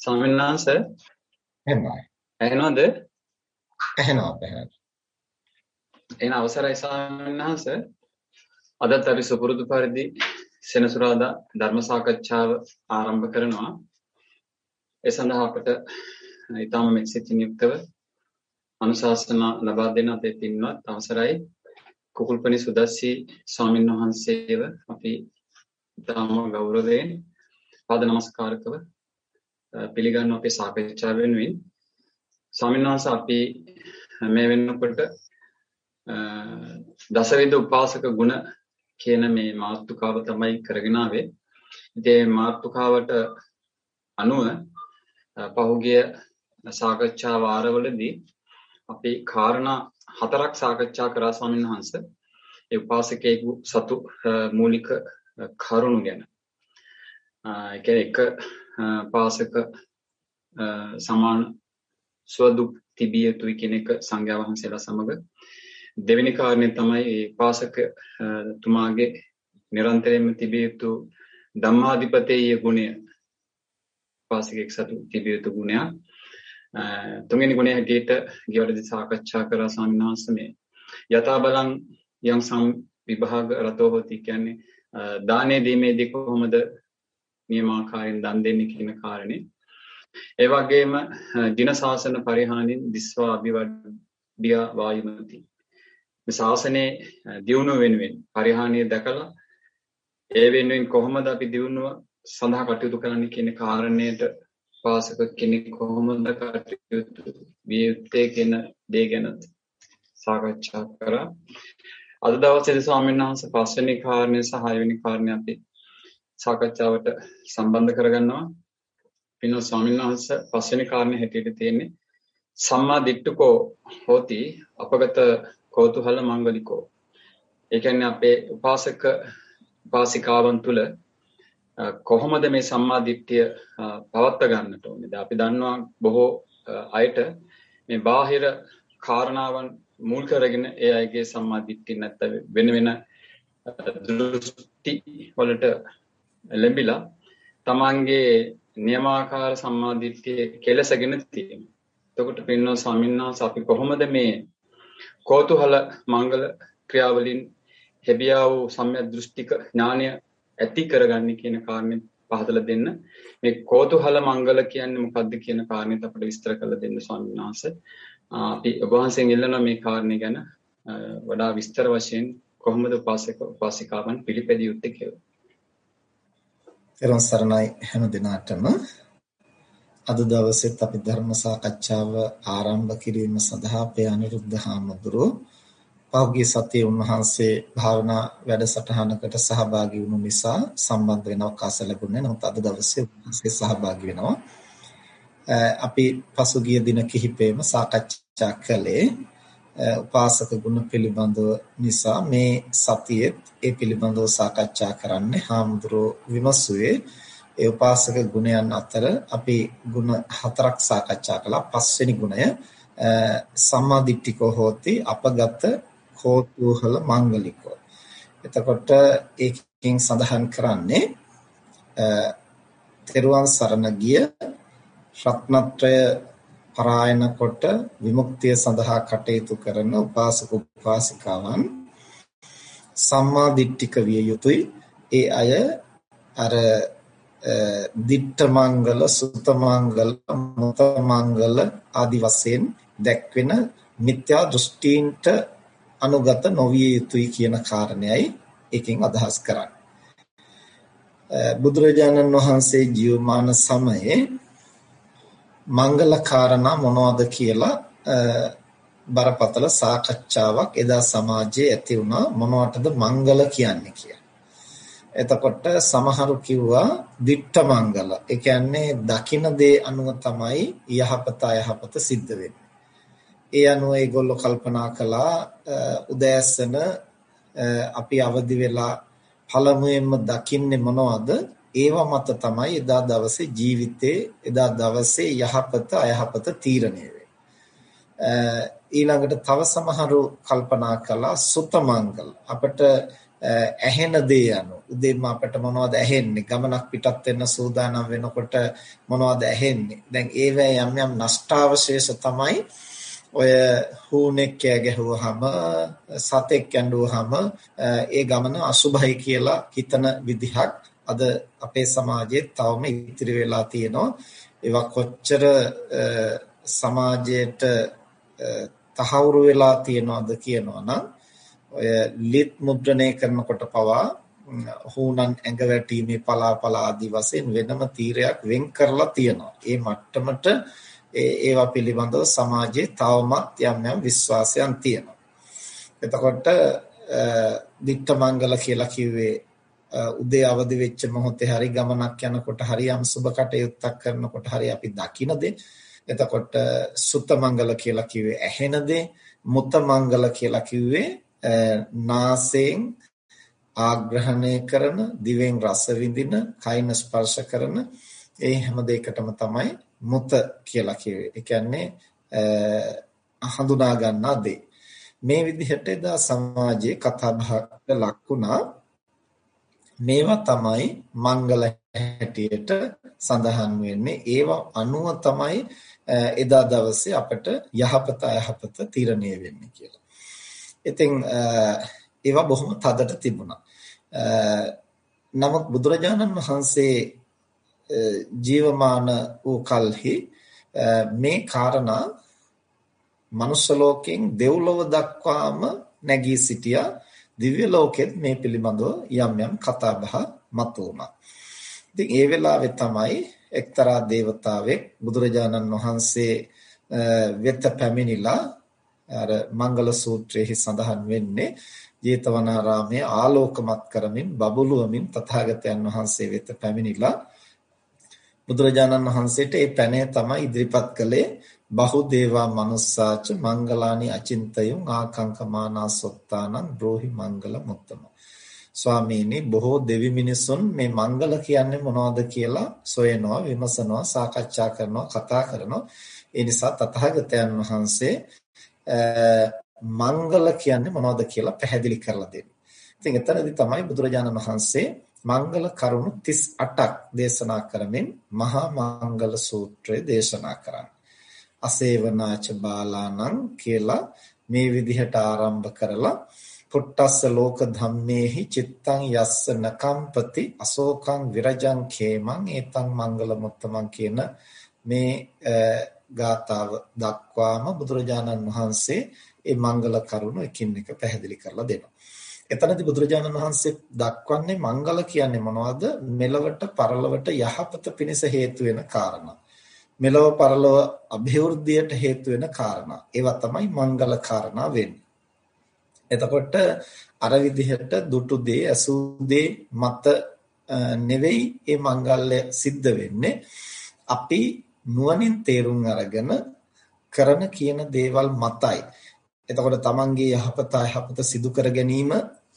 ස්වාමීන් වහන්සේ එහෙමයි. ඇහෙනවද? එහෙනම් එන අවසරයි ස්වාමීන් වහන්සේ. අදත් අපි සුපුරුදු පරිදි සෙනසුරාදා ධර්ම සාකච්ඡාව ආරම්භ කරනවා. ඒ සඳහා අපට ඊටම මෙත්සිතින් යුක්තව අනුශාසනා ලබා දෙන අපේ පින්වත් අවසරයි කුකුල්පනි සුදස්සී ස්වාමීන් වහන්සේව අපි ඊටම ගෞරවයෙන් පාද නමස්කාරකව පිළිගන්න අපේ සාකච්ඡාව වෙනුවෙන් ස්වාමීන් වහන්සේ අපි මේ වෙනකොට දසවිධ උපාසක ගුණ කියන මේ මාතෘකාව තමයි කරගෙන ආවේ. ඉතින් මාතෘකාවට අනුව පහුගිය සාකච්ඡා වාරවලදී අපි කාරණා 4ක් සාකච්ඡා කරා ස්වාමීන් වහන්සේ. ඒ උපාසකයෙකු සතු මූලික කරුණු ගැන. ඒ කියන්නේ එක පාසක සමාන ස්වදුක් තිබිය යුතුයි කියන එක සංඝයා වහන්සේලා සමග. දෙවෙනි කාරණේ තමයි මේ පාසක තුමාගේ නිරන්තරයෙන්ම තිබිය යුතු ධම්මාධිපතේය ගුණය. පාසකෙක් සතු තිබිය යුතු ගුණයක්. තුන්වෙනි ගුණය හැටියට ගියවරදී සාකච්ඡා කරා ස්වාමීන් වහන්සේ මේ යථා බලං යම් සම් විභාග රතෝ හොති කියන්නේ දානේ දීමේදී කොහොමද නියමාකාරයෙන් දන් දෙන්නේ කියන කාරණේ. ඒ වගේම දින ශාසන පරිහානින් දිස්වා අභිවඩ්ඩිය වායුමති. මේ ශාසනයේ දියුණුව වෙනුවෙන් පරිහානිය දැකලා ඒ වෙනුවෙන් කොහොමද අපි දියුණුව සඳහා කටයුතු කරන්නේ කියන කාරණයට පාසක කෙනෙක් කොහොමද කටයුතු විය යුත්තේ කියන දේ ගැන සාකච්ඡා කරා. අද දවසේ ස්වාමීන් වහන්සේ 5 වෙනි කාරණය සහ 6 වෙනි කාරණය අපි සාකච්ඡාවට සම්බන්ධ කරගන්නවා. පින්වත් ස්වාමීන් වහන්සේ 5 වෙනි කාරණේ හැටියට තියෙන්නේ සම්මා දිට්ඨිකෝ හෝති අපගත කෝතුහල මංගලිකෝ. ඒ කියන්නේ අපේ උපාසක උපාසිකාවන් තුල කොහොමද මේ සම්මා දිට්ඨිය පවත්වා ගන්නට ඕනේද? අපි දන්නවා බොහෝ අයට මේ බාහිර කාරණාවන් මුල් කරගෙන ඒ අයගේ සම්මා දිට්ඨිය නැත්නම් වෙන වෙන දෘෂ්ටි වලට ලැබිලා තමන්ගේ නියමාකාර සම්මා දිට්ඨිය කෙලසගෙන තියෙනවා. එතකොට පින්වත් ස්වාමීන් වහන්සේ අපි කොහොමද මේ කෝතුහල මංගල ක්‍රියාවලින් හැබියා වූ සම්‍යක් දෘෂ්ටික ඥානය ඇති කරගන්නේ කියන කාරණේ පහදලා දෙන්න. මේ කෝතුහල මංගල කියන්නේ මොකක්ද කියන කාරණේත් අපිට විස්තර කරලා දෙන්න ස්වාමීන් වහන්සේ. අපි ඔබ වහන්සේගෙන් ඉල්ලනවා මේ කාරණේ ගැන වඩා විස්තර වශයෙන් කොහොමද උපාසක උපාසිකාවන් පිළිපැදිය යුත්තේ කියලා. එරන් සරණයි හැම දිනාටම අද දවසෙත් අපි ධර්ම සාකච්ඡාව ආරම්භ කිරීම සඳහා අපේ අනිරුද්ධ හාමුදුරුවෝ පහුගිය සතියේ උන්වහන්සේ භාවනා වැඩසටහනකට සහභාගී වුණු නිසා සම්බන්ධ වෙන අවකාශ ලැබුණේ නැහැ. නමුත් අද දවසේ උන්වහන්සේ සහභාගී වෙනවා. අපි පසුගිය දින කිහිපෙම සාකච්ඡා කළේ උපාසක ගුණ පිළිබඳව නිසා මේ සතියේත් ඒ පිළිබඳව සාකච්ඡා කරන්නේ හාමුදුරුවෝ විමසුවේ ඒ උපාසක ගුණයන් අතර අපි ගුණ 4ක් සාකච්ඡා කළා. 5 වෙනි ගුණය සම්මා දිට්ඨිකෝ හෝති අපගත කෝතුහල මංගලිකෝ. එතකොට ඒකෙන් සඳහන් කරන්නේ තෙරුවන් සරණ ගිය රත්නත්‍රය පරායන කොට විමුක්තිය සඳහා කටයුතු කරන උපාසක උපාසිකාවන් සම්මා දිට්ඨික විය යුතුයි. ඒ අය අර දිට්ඨ මංගල, සුත මංගල, මුත මංගල ආදි වශයෙන් දැක්වෙන මිත්‍යා දෘෂ්ටීන්ට අනුගත නොවිය යුතුයි කියන කාරණයයි එකෙන් අදහස් කරන්නේ. බුදුරජාණන් වහන්සේ ජීවමාන සමයේ මංගල කාරණා මොනවද කියලා බරපතල සාකච්ඡාවක් එදා සමාජයේ ඇති වුණා. මොනවටද මංගල කියන්නේ කියලා. එතකොට සමහරු කිව්වා දිට්ඨ මංගල. ඒ කියන්නේ දකින දේ අනුව තමයි යහපත අයහපත සිද්ධ වෙන්නේ. ඒ අනුව ඒගොල්ලෝ කල්පනා කළා උදෑසන අපි අවදි වෙලා පළමුවෙන්ම දකින්නේ මොනවද? ඒව මත තමයි එදා දවසේ ජීවිතේ එදා දවසේ යහපත අයහපත තීරණය වෙන්නේ. ඊළඟට තව සමහරු කල්පනා කළා සුත මංගල. අපිට ඇහෙන දේ අනුව උදේම අපිට මොනවද ඇහෙන්නේ? ගමනක් පිටත් වෙන්න සූදානම් වෙනකොට මොනවද ඇහෙන්නේ? දැන් ඒවැ යම් යම් නෂ්ටාවශේෂ තමයි ඔය හුණෙක් කෑ ගැහුවාම සතෙක් ඇඬුවාම ඒ ගමන අසුභයි කියලා හිතන විදිහක් අද අපේ සමාජයේ තවම ඉතිරි වෙලා තියෙනවා. ඒවා කොච්චර සමාජයට තහවුරු වෙලා තියෙනවද කියනවනම් ඔය ලිත් මුද්‍රණය කරනකොට පවා හුණන් ඇඟ වැටීමේ පලාපලා ආදී වශයෙන් වෙනම තීරයක් වෙන් කරලා තියෙනවා. ඒ මට්ටමට ඒවා පිළිබඳව සමාජයේ තවමත් යම් යම් විශ්වාසයන් තියෙනවා. එතකොට දිට්ඨ මංගල කියලා කිව්වේ උදේ අවදි වෙච්ච මොහොතේ හරි ගමනක් යනකොට හරි යම් සුබ කටයුත්තක් කරනකොට හරි අපි දකින දේ. එතකොට සුත්ත මංගල කියලා කිව්වේ ඇහෙන දේ. මුත මංගල කියලා කිව්වේ නාසයෙන් ආග්‍රහණය කරන, දිවෙන් රස විඳින, කයින් ස්පර්ශ කරන ඒ හැම දෙයකටම තමයි මුත කියලා කිව්වේ. ඒ කියන්නේ හඳුනා ගන්නා දේ. මේ විදිහට එදා සමාජයේ කතා බහකට ලක් වුණා. මේවා තමයි මංගල හැටියට සඳහන් වෙන්නේ. ඒවා අනුව තමයි එදා දවසේ අපට යහපත අයහපත තීරණය වෙන්නේ කියලා. ඉතින් ඒවා බොහොම තදට තිබුණා. නමුත් බුදුරජාණන් වහන්සේ ජීවමාන වූ කල්හි මේ කාරණා මනුෂ්‍ය ලෝකෙන් දෙව්ලොව දක්වාම නැගී සිටියා. දිව්‍ය ලෝකෙත් මේ පිළිබඳව යම් යම් කතා බහ මතුවුණා. ඉතින් ඒ වෙලාවේ තමයි එක්තරා දේවතාවෙක් බුදුරජාණන් වහන්සේ වෙත පැමිණිලා අර මංගල සූත්‍රයේ සඳහන් වෙන්නේ ජේතවනාරාමයේ ආලෝකමත් කරමින් බබළුවමින් තථාගතයන් වහන්සේ වෙත පැමිණිලා බුදුරජාණන් වහන්සේට ඒ පැනය තමයි ඉදිරිපත් කළේ. බහුදේවා මනුස්සාච මංගලානි අචින්තයං ආකංකමානා සොත්තානං බ්‍රෝහි මංගල මුත්තම. ස්වාමීනි, බොහෝ දෙවි මිනිසුන් මේ මංගල කියන්නේ මොනවද කියලා සොයනවා, විමසනවා, සාකච්ඡා කරනවා, කතා කරනවා. ඒ නිසා තථාගතයන් වහන්සේ මංගල කියන්නේ මොනවද කියලා පැහැදිලි කරලා දෙනවා. ඉතින් එතනදී තමයි බුදුරජාණන් වහන්සේ මංගල කරුණු 38ක් දේශනා කරමින් මහා මංගල සූත්‍රය දේශනා කරන්නේ. අසේවනාච බාලානං කියලා මේ විදිහට ආරම්භ කරලා පුට්ටස්ස ලෝක ධම්මේහි චිත්තං යස්ස නකම්පති අශෝකං විරජං khේමං ඒතං මංගල මුත්තමං කියන මේ ගාථාව දක්වාම බුදුරජාණන් වහන්සේ මේ මංගල කරුණු එකින් එක පැහැදිලි කරලා දෙනවා. එතනදී බුදුරජාණන් වහන්සේ දක්වන්නේ මංගල කියන්නේ මොනවද? මෙලවට පරලවට යහපත පිණිස හේතු වෙන කාරණා. මෙලව පරලව અભිවෘද්ධියට හේතු වෙන කාරණා. ඒවා තමයි මංගල කාරණා වෙන්නේ. එතකොට අර විදිහට දුටු දේ, අසු දේ මත නෙවෙයි මේ මංගල්‍ය සිද්ධ වෙන්නේ. අපි නුවණින් තේරුම් අරගෙන කරන කියන දේවල් මතයි. එතකොට තමන්ගේ යහපත අයහපත සිදු කර ගැනීම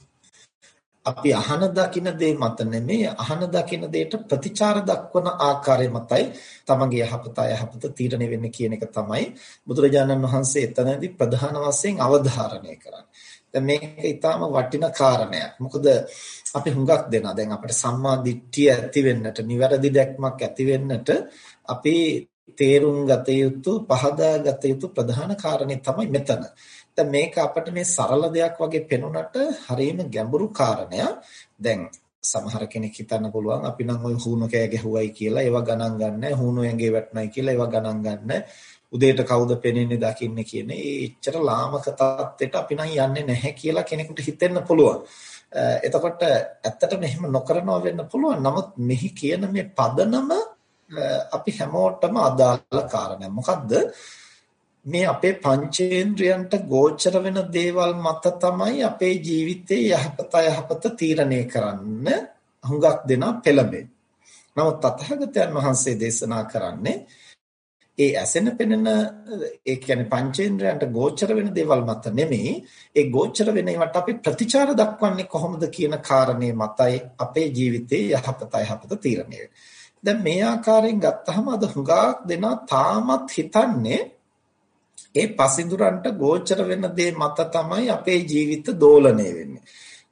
අපි අහන දකින දේ මත නෙමෙයි, අහන දකින දේට ප්‍රතිචාර දක්වන ආකාරය මතයි තමන්ගේ යහපත අයහපත තීරණය වෙන්නේ කියන එක තමයි බුදුරජාණන් වහන්සේ එතනදී ප්‍රධාන වශයෙන් අවධාරණය කරන්නේ. දැන් මේක ඊටාම වටිනා කාරණයක්. මොකද අපි හුඟක් දෙනා දැන් අපිට සම්මා දිට්ඨිය ඇති වෙන්නට, නිවැරදි දැක්මක් ඇති වෙන්නට අපි තේරුම් ගත යුතු, පහදා ගත යුතු ප්‍රධාන කාරණේ තමයි මෙතන. දැන් මේක අපිට මේ සරල දෙයක් වගේ පෙනුනට හරියම ගැඹුරු කාරණයක්. දැන් සමහර කෙනෙක් හිතන්න පුළුවන් අපි නම් ওই හුණු කෑ ගැහුවයි කියලා ඒවා ගණන් ගන්නෑ, හුණු ඇඟේ වැටුණයි කියලා ඒවා ගණන් ගන්නෑ, උදේට කවුද පෙනෙන්නේ දකින්නේ කියන ඒ එච්චර ලාමක තත්ත්වයට අපි නම් යන්නේ නැහැ කියලා කෙනෙකුට හිතෙන්න පුළුවන්. එතකොට ඇත්තටම එහෙම නොකරනවා වෙන්න පුළුවන්. නමුත් මෙහි කියන මේ පදනම අපි හැමෝටම අදාළ කාරණයක්. මොකද්ද? මේ අපේ පංචේන්ද්‍රයන්ට ගෝචර වෙන දේවල් මත තමයි අපේ ජීවිතයේ යහපත අයහපත තීරණය කරන්න හුඟක් දෙනා පෙළඹෙන්නේ. නමුත් තථාගතයන් වහන්සේ දේශනා කරන්නේ ඒ ඇසෙන පෙනෙන ඒ කියන්නේ පංචේන්ද්‍රයන්ට ගෝචර වෙන දේවල් මත නෙමෙයි, ඒ ගෝචර වෙන ඒවට අපි ප්‍රතිචාර දක්වන්නේ කොහොමද කියන කාරණේ මතයි අපේ ජීවිතයේ යහපත අයහපත තීරණය වෙන්නේ. දැන් මේ ආකාරයෙන් ගත්තහම අද හුඟක් දෙනා තාමත් හිතන්නේ ඒ පසිඳුරන්ට ගෝචර වෙන දේ මත තමයි අපේ ජීවිත දෝලණය වෙන්නේ.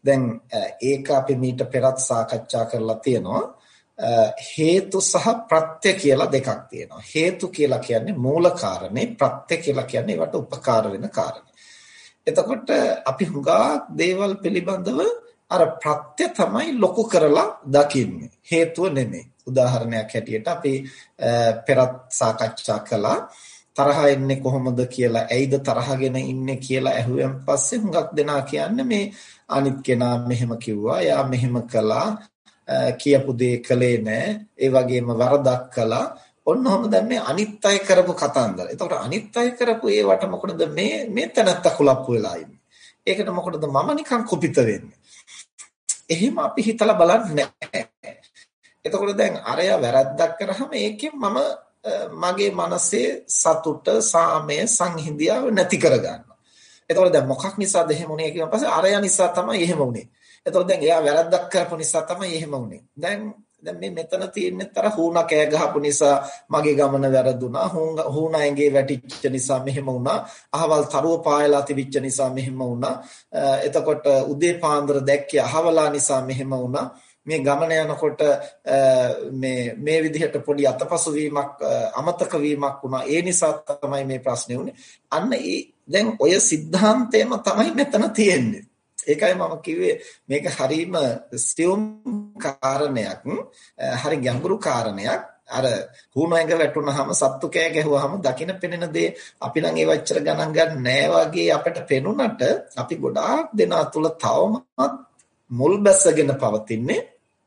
දැන් ඒක අපි මීට පෙරත් සාකච්ඡා කරලා තියෙනවා. හේතු සහ ප්‍රත්‍ය කියලා දෙකක් තියෙනවා. හේතු කියලා කියන්නේ මූල කාරණේ, ප්‍රත්‍ය කියලා කියන්නේ ඒවට උපකාර වෙන කාරණේ. එතකොට අපි හුඟා දේවල් පිළිබඳව අර ප්‍රත්‍ය තමයි ලොකු කරලා දකින්නේ. හේතුව නෙමෙයි. උදාහරණයක් හැටියට අපි පෙරත් සාකච්ඡා කළා තරහ එන්නේ කොහොමද කියලා. ඇයිද තරහගෙන ඉන්නේ කියලා ඇහුවෙන් පස්සේ හුඟක් දෙනා කියන්නේ මේ අනිත් කෙනා මෙහෙම කිව්වා, එයා මෙහෙම කළා, කියපු දේ කළේ නෑ, ඒ වගේම වරදක් කළා. ඔන්න ඔහම දැන් මේ අනිත් අය කරපු කතන්දර. එතකොට අනිත් අය කරපු ඒවට මොකටද මේ තැනත්ත කුලප්පු වෙලා ඉන්නේ. ඒකට මොකටද මම නිකන් කුපිත වෙන්නේ. එහෙම අපි හිතලා බලන්නේ නැහැ. එතකොට දැන් අරයා වැරද්දක් කරාම ඒකෙන් මම මගේ මනසේ සතුට, සාමය, සංහිඳියාව නැති කරගන්නවා. එතකොට දැන් මොකක් නිසාද එහෙම වුනේ කියන පස්සේ අරයා නිසා තමයි එහෙම වුනේ. එතකොට දැන් එයා වැරද්දක් කරපු නිසා තමයි එහෙම වුනේ. දැන් මේ මෙතන තියෙන්නේ තර හුණා කෑ ගහපු නිසා මගේ ගමන වැරදුනා. හුණා ඇඟේ වැටිච්ච නිසා මෙහෙම වුණා. අහවල් තරුව පායලා තිබිච්ච නිසා මෙහෙම වුණා. එතකොට උදේ පාන්දර දැක්කේ අහවලා නිසා මෙහෙම වුණා. මේ ගමන යනකොට මේ විදිහට පොඩි අතපසු වීමක් අමතක වීමක් වුණා. ඒ නිසා තමයි මේ ප්‍රශ්නේ වුනේ. අන්න දැන් ඔය સિદ્ધාන්තයම තමයි මෙතන තියෙන්නේ. ඒකයි මම කිව්වේ මේක හරීම සියුම් කාරණයක්, හරි ගැඹුරු කාරණයක්. අර හුණැඟ වැටුනහම සත්තු කෑ ගැහුවාම දකින පෙනෙන දේ අපි නම් ඒ වච්චර ගණන් ගන්න නෑ වගේ අපිට පෙනුනට අපි ගොඩාක් දෙනා තුල තවමත් මුල් බැසගෙන පවතින්නේ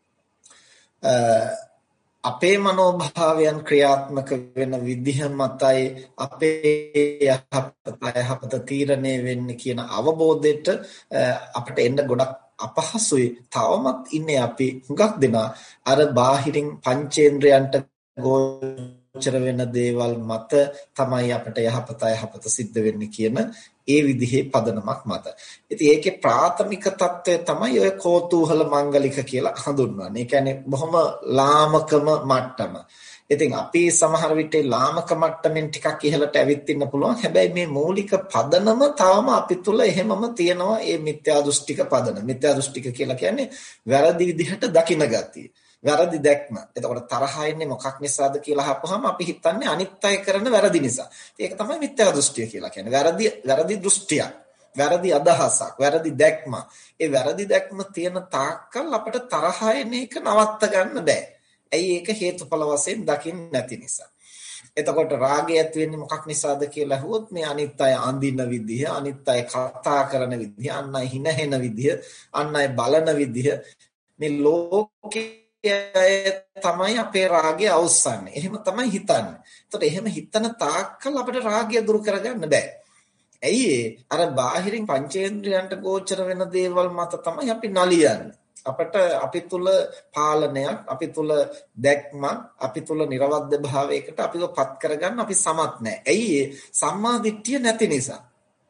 අපේ මනෝභාවයන් ක්‍රියාත්මක වෙන විදිහ මතයි අපේ යහපත තීරණය වෙන්නේ කියන අවබෝධයට අපිට එන්න ගොඩක් අපහසුයි. තවමත් ඉන්නේ අපි හුඟක් දෙනා අර බාහිරින් පංචේන්ද්‍රයන්ට ගෝචර වෙන දේවල් මත තමයි අපිට යහපත සිද්ධ වෙන්නේ කියන ඒ විදිහේ පදනමක් මත. ඉතින් ඒකේ ප්‍රාථමික తত্ত্বය තමයි ඔය කෝතුහල මංගලික කියලා හඳුන්වන්නේ. ඒ කියන්නේ බොහොම ලාමකම මට්ටම. ඉතින් අපි සමහර විට ලාමක මට්ටමින් ටිකක් ඉහළට ඇවිත් ඉන්න පුළුවන්. හැබැයි මේ මූලික පදනම තාම අපි තුල එහෙමම තියෙනවා. මේ මිත්‍යා දෘෂ්ටික පදනම. මිත්‍යා දෘෂ්ටික කියලා කියන්නේ වැරදි විදිහට දකින ගතිය. වැරදි දැක්ම. එතකොට තරහ එන්නේ මොකක් නිසාද කියලා අහපුවාම අපි හිතන්නේ අනිත් අය කරන වැරදි නිසා. ඒක තමයි මිත්‍යා දෘෂ්ටිය කියලා කියන්නේ. වැරදි දෘෂ්ටියක්, වැරදි අදහසක්, වැරදි දැක්ම. ඒ වැරදි දැක්ම තියෙන තාක්කල් අපිට තරහ එන එක නවත්ත ගන්න බෑ. ඇයි ඒක හේතුඵල වශයෙන් දකින්න නැති නිසා. එතකොට රාගය ඇති වෙන්නේ මොකක් නිසාද කියලා අහුවොත් මේ අනිත් අය අඳින විදිහ, අනිත් අය කතා කරන විදිහ, අන් අය හිනහෙන විදිහ, අන් අය බලන විදිහ, මේ ලෝකේ තමයි අපේ රාගය අවස්සන්නේ. එහෙම තමයි හිතන්නේ. එතකොට එහෙම හිතන තාක්කල් අපිට රාගය දුරු කරගන්න බෑ. ඇයි අර බාහිරින් පංචේන්ද්‍රයන්ට ගෝචර වෙන දේවල් මත තමයි අපි නලියන්නේ. අපි තුල පාලනයක්, අපි තුල දැක්මක්, අපි තුල නිර්වද්‍ය භාවයකට අපිව පත් කරගන්න අපි සමත් නැහැ. ඇයි සම්මා දිට්ඨිය නැති නිසා.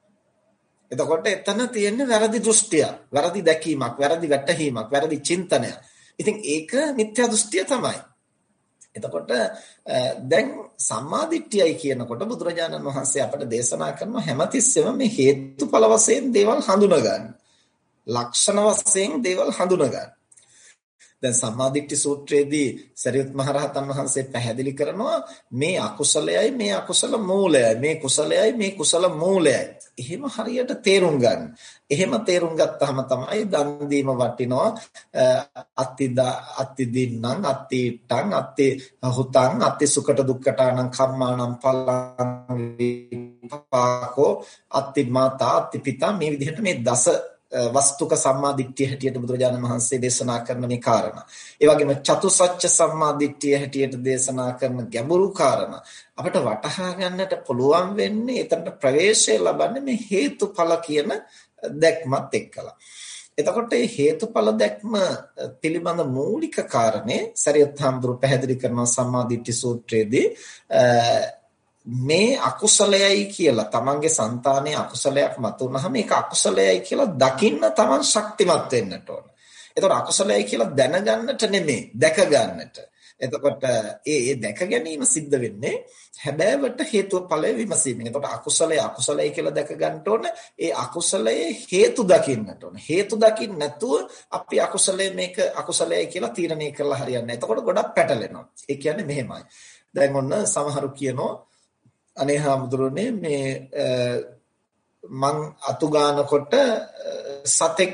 එතකොට එතන තියෙන්නේ වැරදි දෘෂ්ටියක්, වැරදි දැකීමක්, වැරදි වැටහීමක්, වැරදි චින්තනයක්. ඉතින් ඒක මිත්‍යා දෘෂ්ටිය තමයි. එතකොට දැන් සම්මාදිට්ඨියයි කියනකොට බුදුරජාණන් වහන්සේ අපට දේශනා කරන හැමතිස්සෙම මේ හේතුඵල වශයෙන් දේවල් හඳුනා ගන්න. ලක්ෂණ වශයෙන් දේවල් හඳුනා ගන්න. දැන් සම්මාදිට්ඨි සූත්‍රයේදී සරියුත් මහ රහතන් වහන්සේ පැහැදිලි කරනවා මේ අකුසලයයි මේ අකුසල මූලයයි, මේ කුසලයයි මේ කුසල මූලයයි. එහෙම හරියට තේරුම් ගන්න. එහෙම තේරුම් ගත්තාම තමයි දන් දීම වටිනවා. අත්ති දින්නම් අත්ති ටං අත්ති හුතං අත්ති සුකට දුක්කටානම් කම්මානම් පලං විපාකෝ අත්ති මාතා අත්ති පිතා මේ විදිහට මේ දස වස්තුක සම්මාදිට්ඨිය හැටියට බුදුරජාණන් වහන්සේ දේශනා කරන මේ කාරණා. ඒ වගේම චතුසත්‍ය සම්මාදිට්ඨිය හැටියට දේශනා කරන ගැඹුරු කාරණා අපිට වටහා ගන්නට පුළුවන් වෙන්නේ එතනට ප්‍රවේශය ලබන්නේ මේ හේතුඵල කියන දැක්මත් එක්කලා. එතකොට මේ හේතුඵල දැක්ම පිළිබඳ මූලික කාරණේ සරියුත් හාමුදුරු පැහැදිලි කරනවා සම්මාදිට්ඨි සූත්‍රයේදී මේ අකුසලයයි කියලා තමන්ගේ సంతානයේ අකුසලයක් මතුනහම ඒක අකුසලයයි කියලා දකින්න තමන් ශක්තිමත් වෙන්නට ඕන. ඒතකොට අකුසලයයි කියලා දැනගන්නට නෙමෙයි, දැක ගන්නට. එතකොට ඒ දැක ගැනීම සිද්ධ වෙන්නේ හැබෑවට හේතුඵලය විමසීමෙන්. එතකොට අකුසලයි කියලා දැක ගන්න ඕන. ඒ අකුසලයේ හේතු දකින්නට ඕන. හේතු දකින්න නැතුව අපි අකුසලයි කියලා තීරණය කරලා හරියන්නේ නැහැ. එතකොට ගොඩක් පැටලෙනවා. ඒ කියන්නේ මෙහෙමයි. දැන් ඔන්න සමහරු කියනවා අනේ හාමුදුරනේ මේ මං අතු ගන්නකොට සතෙක්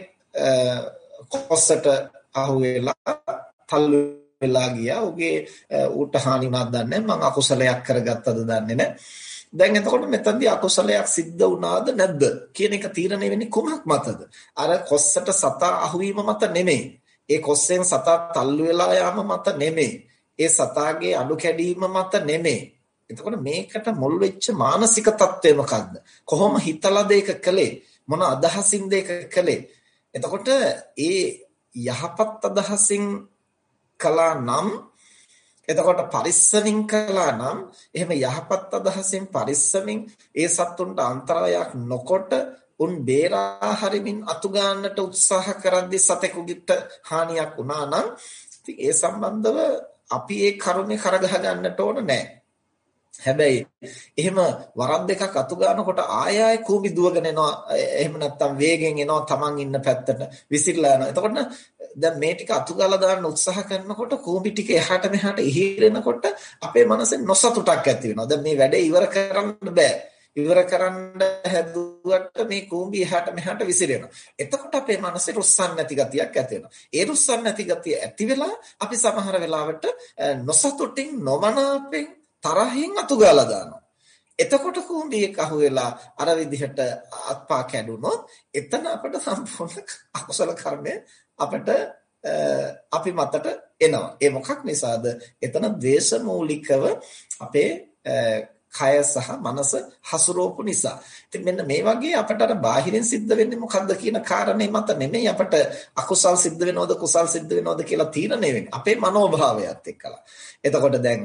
කොස්සට අහුවෙලා තල්ලු වෙලා ගියා. ඌට හානි වුණාද දන්නේ නැහැ. මං අකුසලයක් කරගත්තද දන්නේ නැහැ. දැන් එතකොට මෙතනදී අකුසලයක් සිද්ධ වුණාද නැද්ද කියන එක තීරණය වෙන්නේ කුමක් මතද? අර කොස්සට සතා අහුවීම මත නෙමෙයි. ඒ කොස්සෙන් සතා තල්ලු වෙලා යාම මත නෙමෙයි. ඒ සතාගේ අඩු කැඩීම මත නෙමෙයි. එතකොට මේකට මුල් වෙච්ච මානසික තත්ත්වය මොකද්ද? කොහොම හිතලාද ඒක කළේ? මොන අදහසින්ද ඒක කළේ? එතකොට ඒ යහපත් අදහසින් කළා නම් එතකොට පරිස්සමින් කළා නම් එහෙම යහපත් අදහසින් පරිස්සමින් ඒ සත්තුන්ට අන්තරායක් නොකොට උන් බේරා හරිමින් අතු ගන්නට උත්සාහ කරද්දී සතෙකුට හානියක් වුණා නම් ඉතින් ඒ සම්බන්ධව අපි ඒ කරුණේ කරගහ ගන්නට ඕන නැහැ. හැබැයි එහෙම වරක් දෙකක් අතු ගන්නකොට ආය කූඹි දුවගෙන එනවා. එහෙම නැත්නම් වේගෙන් එනවා Taman ඉන්න පැත්තට විසිරලා යනවා. එතකොට දැන් මේ ටික අතු ගාලා දාන්න උත්සාහ කරනකොට කූඹි ටික එහාට මෙහාට ඉහිරෙනකොට අපේ මනසෙන් නොසතුටක් ඇති වෙනවා. දැන් මේ වැඩේ ඉවර කරන්න බෑ. ඉවර කරන්න හැදුවට මේ කූඹි එහාට මෙහාට විසිරෙනවා. එතකොට අපේ මනසේ රුස්සන් නැති ගතියක් ඇති වෙනවා. ඒ රුස්සන් නැති ගතිය ඇති වෙලා අපි සමහර වෙලාවට නොසතුටින් නොමනාපෙන් තරහින් අතු ගාලා දානවා. එතකොට කූඹියක අහුවෙලා අර විදිහට අත්පා කැඩුනොත් එතන අපිට සම්පූර්ණ අකුසල කර්මය අපිට අපි මතට එනවා. ඒ මොකක් නිසාද? එතන ද්වේෂ මූලිකව අපේ කය සහ මනස හසුරවපු නිසා. ඉතින් මෙන්න මේ වගේ අපට අර බාහිරින් සිද්ධ වෙන්නේ මොකද්ද කියන කාරණේ මත නෙමෙයි අපට අකුසල් සිද්ධ වෙනවද කුසල් සිද්ධ වෙනවද කියලා තීරණය වෙන්නේ. අපේ මනෝභාවයත් එක්කලා. එතකොට දැන්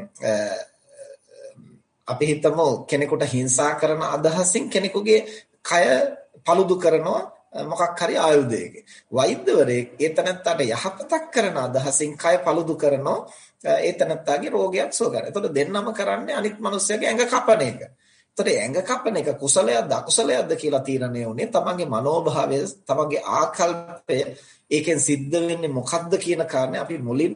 අපි හිතමු කෙනෙකුට හිංසා කරන අදහසින් කෙනෙකුගේ කය paludu කරනවා මොකක් හරි ආයුධයකින්. වෛද්‍යවරයෙක් ඒ තනත්තාට යහපතක් කරන අදහසින් කය paludu කරනවා ඒ තනත්තාගේ රෝගයක් සුව කරගන්න. එතකොට දෙන්නම කරන්නේ අනිත් මිනිස්සයාගේ ඇඟ කපන එක. එතකොට ඇඟ කපන එක කුසලයක්ද අකුසලයක්ද කියලා තීරණය උනේ තමන්ගේ මනෝභාවය, තමන්ගේ ආකල්පය, ඒකෙන් සිද්ධ වෙන්නේ මොකක්ද කියන කාරණේ අපි මුලින්ම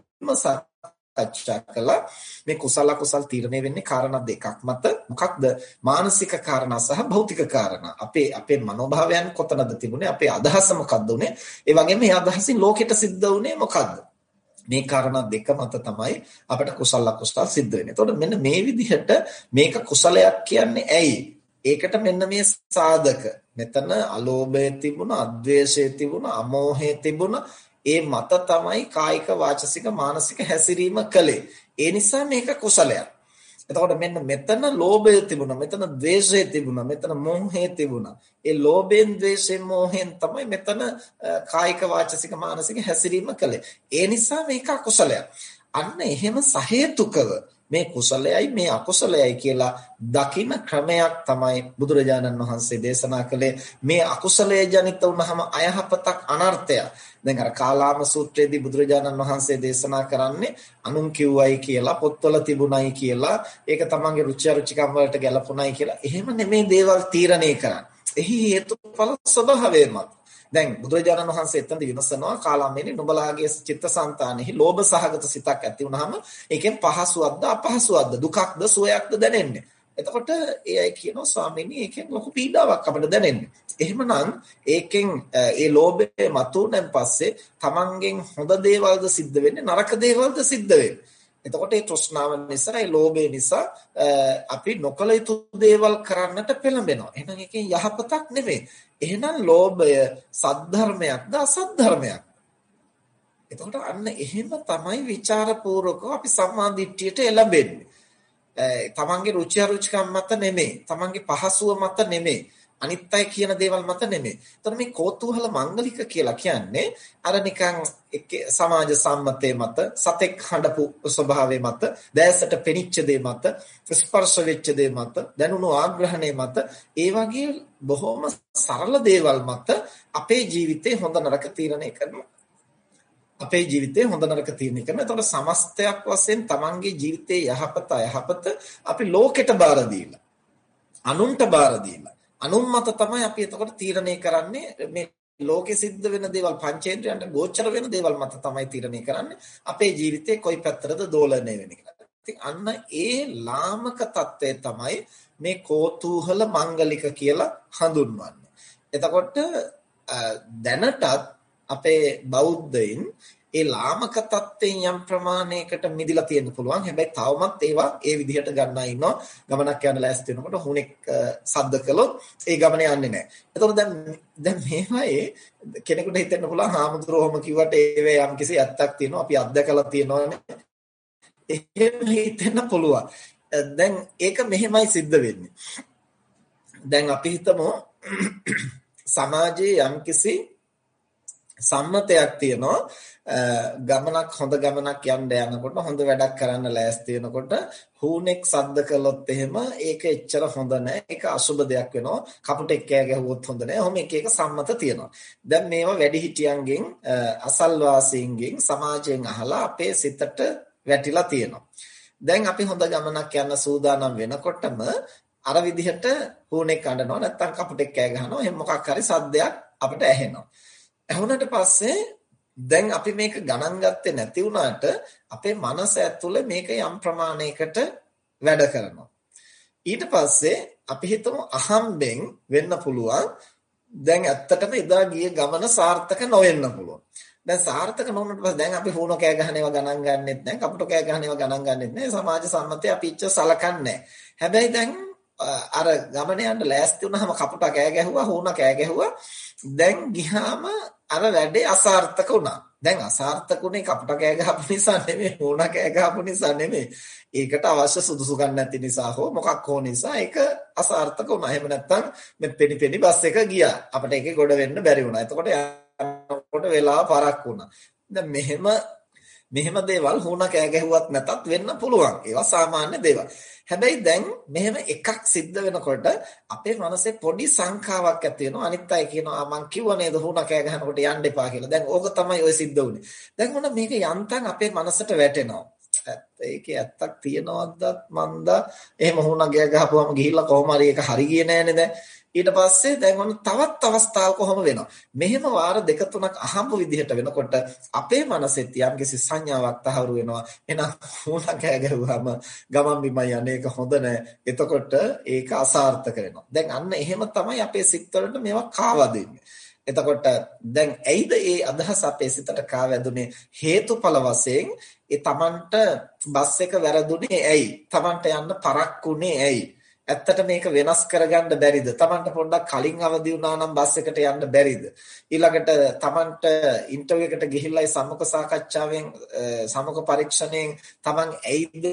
සාකච්ඡා කළා. මේ කුසල අකුසල් තීරණය වෙන්නේ කාරණා දෙකක් මත. මොකක්ද? මානසික කාරණා සහ භෞතික කාරණා. අපේ මනෝභාවයන් කොතනද තිබුණේ? අපේ අදහස මොකක්ද උනේ? ඒ වගේම මේ අදහසින් ලෝකෙට සිද්ධ වුනේ මොකක්ද? මේ කාරණා දෙක මත තමයි අපිට කුසල අකුසල් සිද්ධ වෙන්නේ. එතකොට මෙන්න මේ විදිහට මේක කුසලයක් කියන්නේ ඇයි? ඒකට මෙන්න මේ සාධක. මෙතන අලෝභය තිබුණා, අද්වේෂය තිබුණා, අමෝහය තිබුණා. ඒ මත තමයි කායික වාචසික මානසික හැසිරීම කළේ. ඒ නිසා මේක කුසලයක්. එතකොට මෙන්න මෙතන ලෝභය තිබුණා, මෙතන ද්වේෂය තිබුණා, මෙතන මෝහය තිබුණා. ඒ ලෝභයෙන්, ද්වේෂයෙන්, මෝහයෙන් තමයි මෙතන කායික වාචසික මානසික හැසිරීම කළේ. ඒ නිසා මේක අකුසලයක්. අන්න එහෙම සහේතුකව මේ කුසලයයි මේ අකුසලයයි කියලා දකින ක්‍රමයක් තමයි බුදුරජාණන් වහන්සේ දේශනා කළේ. මේ අකුසලයේ ජනිත වුනහම අයහපතක් අනර්ථයක්. දැන් අර කාලාම සූත්‍රයේදී බුදුරජාණන් වහන්සේ දේශනා කරන්නේ අනුන් කිව්වයි කියලා, පොත්වල තිබුණයි කියලා, ඒක තමන්ගේ රුචි අරුචිකම් වලට ගැලපුණයි කියලා එහෙම නෙමෙයි දේවල් තීරණය කරන්නේ. එහි හේතුඵල ස්වභාවය මත. දැන් බුදුරජාණන් වහන්සේ එතනදී විමසනවා කාලාමෙනි නුඹලාගේ චිත්තසංතානෙහි ලෝභ සහගත සිතක් ඇති වුනහම ඒකෙන් පහසුවක්ද අපහසුවක්ද දුකක්ද සුවයක්ද දැනෙන්නේ. එතකොට ඒ අය කියනවා ස්වාමීනි ඒකෙන් ලොකු පීඩාවක් අපිට දැනෙන්නේ. එහෙමනම් ඒකෙන් ඒ ලෝභය මතුවෙන් පස්සේ තමන්ගෙන් හොඳ දේවල්ද සිද්ධ වෙන්නේ නරක දේවල්ද සිද්ධ වෙන්නේ. එතකොට ඒ තෘෂ්ණාව නිසා ඒ ලෝභය නිසා අපි නොකල යුතු දේවල් කරන්නට පෙළඹෙනවා. එහෙනම් ඒකෙන් යහපතක් නෙමෙයි. එහෙනම් ලෝභය සද්ධර්මයක්ද අසද්ධර්මයක්? එතකොට අන්න එහෙම තමයි විචාරපූර්වකව අපි සම්මා දිට්ඨියට එළඹෙන්නේ. තමන්ගේ රුචි අරුචිකම් මත නෙමෙයි. තමන්ගේ පහසුව මත නෙමෙයි. අනිත් අය කියන දේවල් මත නෙමෙයි. එතකොට මේ කෝතුහල මංගලික කියලා කියන්නේ අර නිකන් සමාජ සම්මතයේ මත, සතෙක් හඬපු ස්වභාවයේ මත, දැසට පෙනිච්ච දේ මත, ස්පර්ශ වෙච්ච දේ මත, දැනුණු ආග්‍රහණය මත, ඒ වගේ බොහොම සරල දේවල් මත අපේ ජීවිතේ හොඳ නරක තීරණය කරනවා. අපේ ජීවිතේ හොඳ නරක තීරණය කරනවා. එතකොට සමස්තයක් වශයෙන් තමන්ගේ ජීවිතේ යහපත අයහපත අපි ලෝකෙට බාර දීලා, අනුන්ට බාර දීලා, අනුන් මත තමයි අපි එතකොට තීරණය කරන්නේ. මේ ලෝකෙ සිද්ධ වෙන දේවල් පංචේන්ද්‍රයන්ට ගෝචර වෙන දේවල් මත තමයි තීරණය කරන්නේ. අපේ ජීවිතේ කොයි පැත්තටද දෝලණය වෙන්නේ කියලා. ඉතින් අන්න ඒ ලාමක తත්වය තමයි මේ කෝතුහල මංගලික කියලා හඳුන්වන්නේ. එතකොට දැනටත් අපේ බෞද්ධයින් ඒ ලාමක තත්ත්වයෙන් යම් ප්‍රමාණයකට මිදිලා තියෙන්න පුළුවන්. හැබැයි තවමත් ඒවා ඒ විදිහට ගන්නා ඉන්නවා. ගමනක් යන ලෑස්ති වෙනකොට හුණෙක් සද්ද කළොත් ඒ ගමන යන්නේ නැහැ. එතකොට දැන් මේවායේ කෙනෙකුට හිතෙන්න පුළුවන් හාමුදුරුවෝම කිව්වට ඒවේ යම් කිසි ඇත්තක් තියෙනවා. අපි අත්දකලා තියෙනවානේ. එහෙම හිතෙන්න පුළුවන්. දැන් ඒක මෙහෙමයි සිද්ධ වෙන්නේ. දැන් අපි හිතමු සමාජයේ යම් කිසි සම්මතයක් තියෙනවා. හොඳ ගමනක් යනකොට හොඳ වැඩක් කරන්න ලෑස්ති වෙනකොට හුණෙක් සද්ද කළොත් එහෙම ඒක එච්චර හොඳ නැහැ. ඒක අසුබ දෙයක් වෙනවා. කපුටෙක් කෑ ගැහුවොත් හොඳ නැහැ. ඔහොම එක සම්මත තියෙනවා. දැන් මේවා වැඩිහිටියන්ගෙන් අසල්වාසීන්ගෙන් සමාජයෙන් අහලා අපේ සිතට වැටිලා තියෙනවා. දැන් අපි හොඳ ගමනක් යන්න සූදානම් වෙනකොටම අර විදිහට හුණෙක් අඬනවා නැත්නම් කපුටෙක් කෑ ගහනවා. එහෙනම් මොකක් හරි සද්දයක් අපිට ඇහෙනවා. ඇහුණට පස්සේ දැන් අපි මේක ගණන් ගත්තේ නැති වුණාට අපේ මනස ඇතුලේ මේක යම් ප්‍රමාණයකට වැඩ කරනවා. ඊට පස්සේ අපි හිතමු අහම්බෙන් වෙන්න පුළුවන්. දැන් ඇත්තටම එදා ගිය ගමන සාර්ථක නොවෙන්න පුළුවන්. දැන් සාර්ථක නොවුනට පස්සේ දැන් අපි හුණ කෑ ගහන ඒවා ගණන් ගන්නෙත් නැහැ. කපුට කෑ ගහන ඒවා ගණන් ගන්නෙත් නැහැ. සමාජ සම්මතය අපි ඉච්ච සලකන්නේ නැහැ. හැබැයි දැන් අර ගමන යන්න ලෑස්ති වුණාම කපුට කෑ ගැහුවා, හුණ කෑ ගැහුවා. දැන් ගියාම අර වැඩේ අසාර්ථක වුණා. දැන් අසාර්ථක උනේ කපුට කෑ ගහපු නිසා නෙමෙයි, හුණ කෑ ගහපු නිසා නෙමෙයි. ඒකට අවශ්‍ය සුදුසුකම් නැති නිසා හෝ මොකක් හෝ නිසා ඒක අසාර්ථක වුණා. එහෙම නැත්නම් මේ පෙනි බස් එක ගියා. අපිට ඒකේ ගොඩ වෙන්න බැරි වුණා. එතකොට යනකොට වෙලාව පරක් වුණා. දැන් මෙහෙම දේවල් හුණ කෑ ගැහුවත් නැතත් වෙන්න පුළුවන්. ඒවා සාමාන්‍ය දේවල්. හැබැයි දැන් මෙහෙම එකක් සිද්ධ වෙනකොට අපේ මනසේ පොඩි සංකාවක් ඇති වෙනවා. අනිත් අය කියනවා මං කිව්වා නේද හුණ කෑ ගහනකොට යන්න එපා කියලා. දැන් ඕක තමයි ඔය සිද්ධ වුනේ. දැන් මොන මේක යන්තම් අපේ මනසට වැටෙනවා. ඒකේ ඇත්තක් තියනවද්දත් මන්ද එහෙම හුණ කෑ ගහපුවම ගිහිල්ලා කොහොම හරි ඒක හරි ගියේ නෑනේ දැන්. ඊට පස්සේ දැන් ඔන්න තවත් අවස්ථාවක කොහොම වෙනවා. මෙහෙම වාර දෙක තුනක් අහම්බ විදිහට වෙනකොට අපේ මනසෙත් යම්කිසි සංඥාවක් තහවුරු වෙනවා. එහෙනම් හුණ කෑ ගැහුවාම ගමන් බිමන් යන්නේ ඒක හොඳ නෑ. එතකොට ඒක අසාර්ථක වෙනවා. දැන් අන්න එහෙම තමයි අපේ සිත්වලට මේවා කාවදින්නේ. එතකොට දැන් ඇයිද මේ අදහස අපේ සිතට කාවැදුනේ? හේතුඵල වශයෙන් ඒ Tamanට බස් එක වැරදුනේ ඇයි? Tamanට යන්න පරක්කුනේ ඇයි? ඇත්තට මේක වෙනස් කරගන්න බැරිද? Tamanට පොඩ්ඩක් කලින් අවදි වුණා නම් බස් එකට යන්න බැරිද? ඊළඟට Tamanට ඉන්ටර්විව් එකට ගිහිල්ලා සම්මුඛ සාකච්ඡාවෙන් සම්මුඛ පරීක්ෂණයෙන් Taman ඇයිද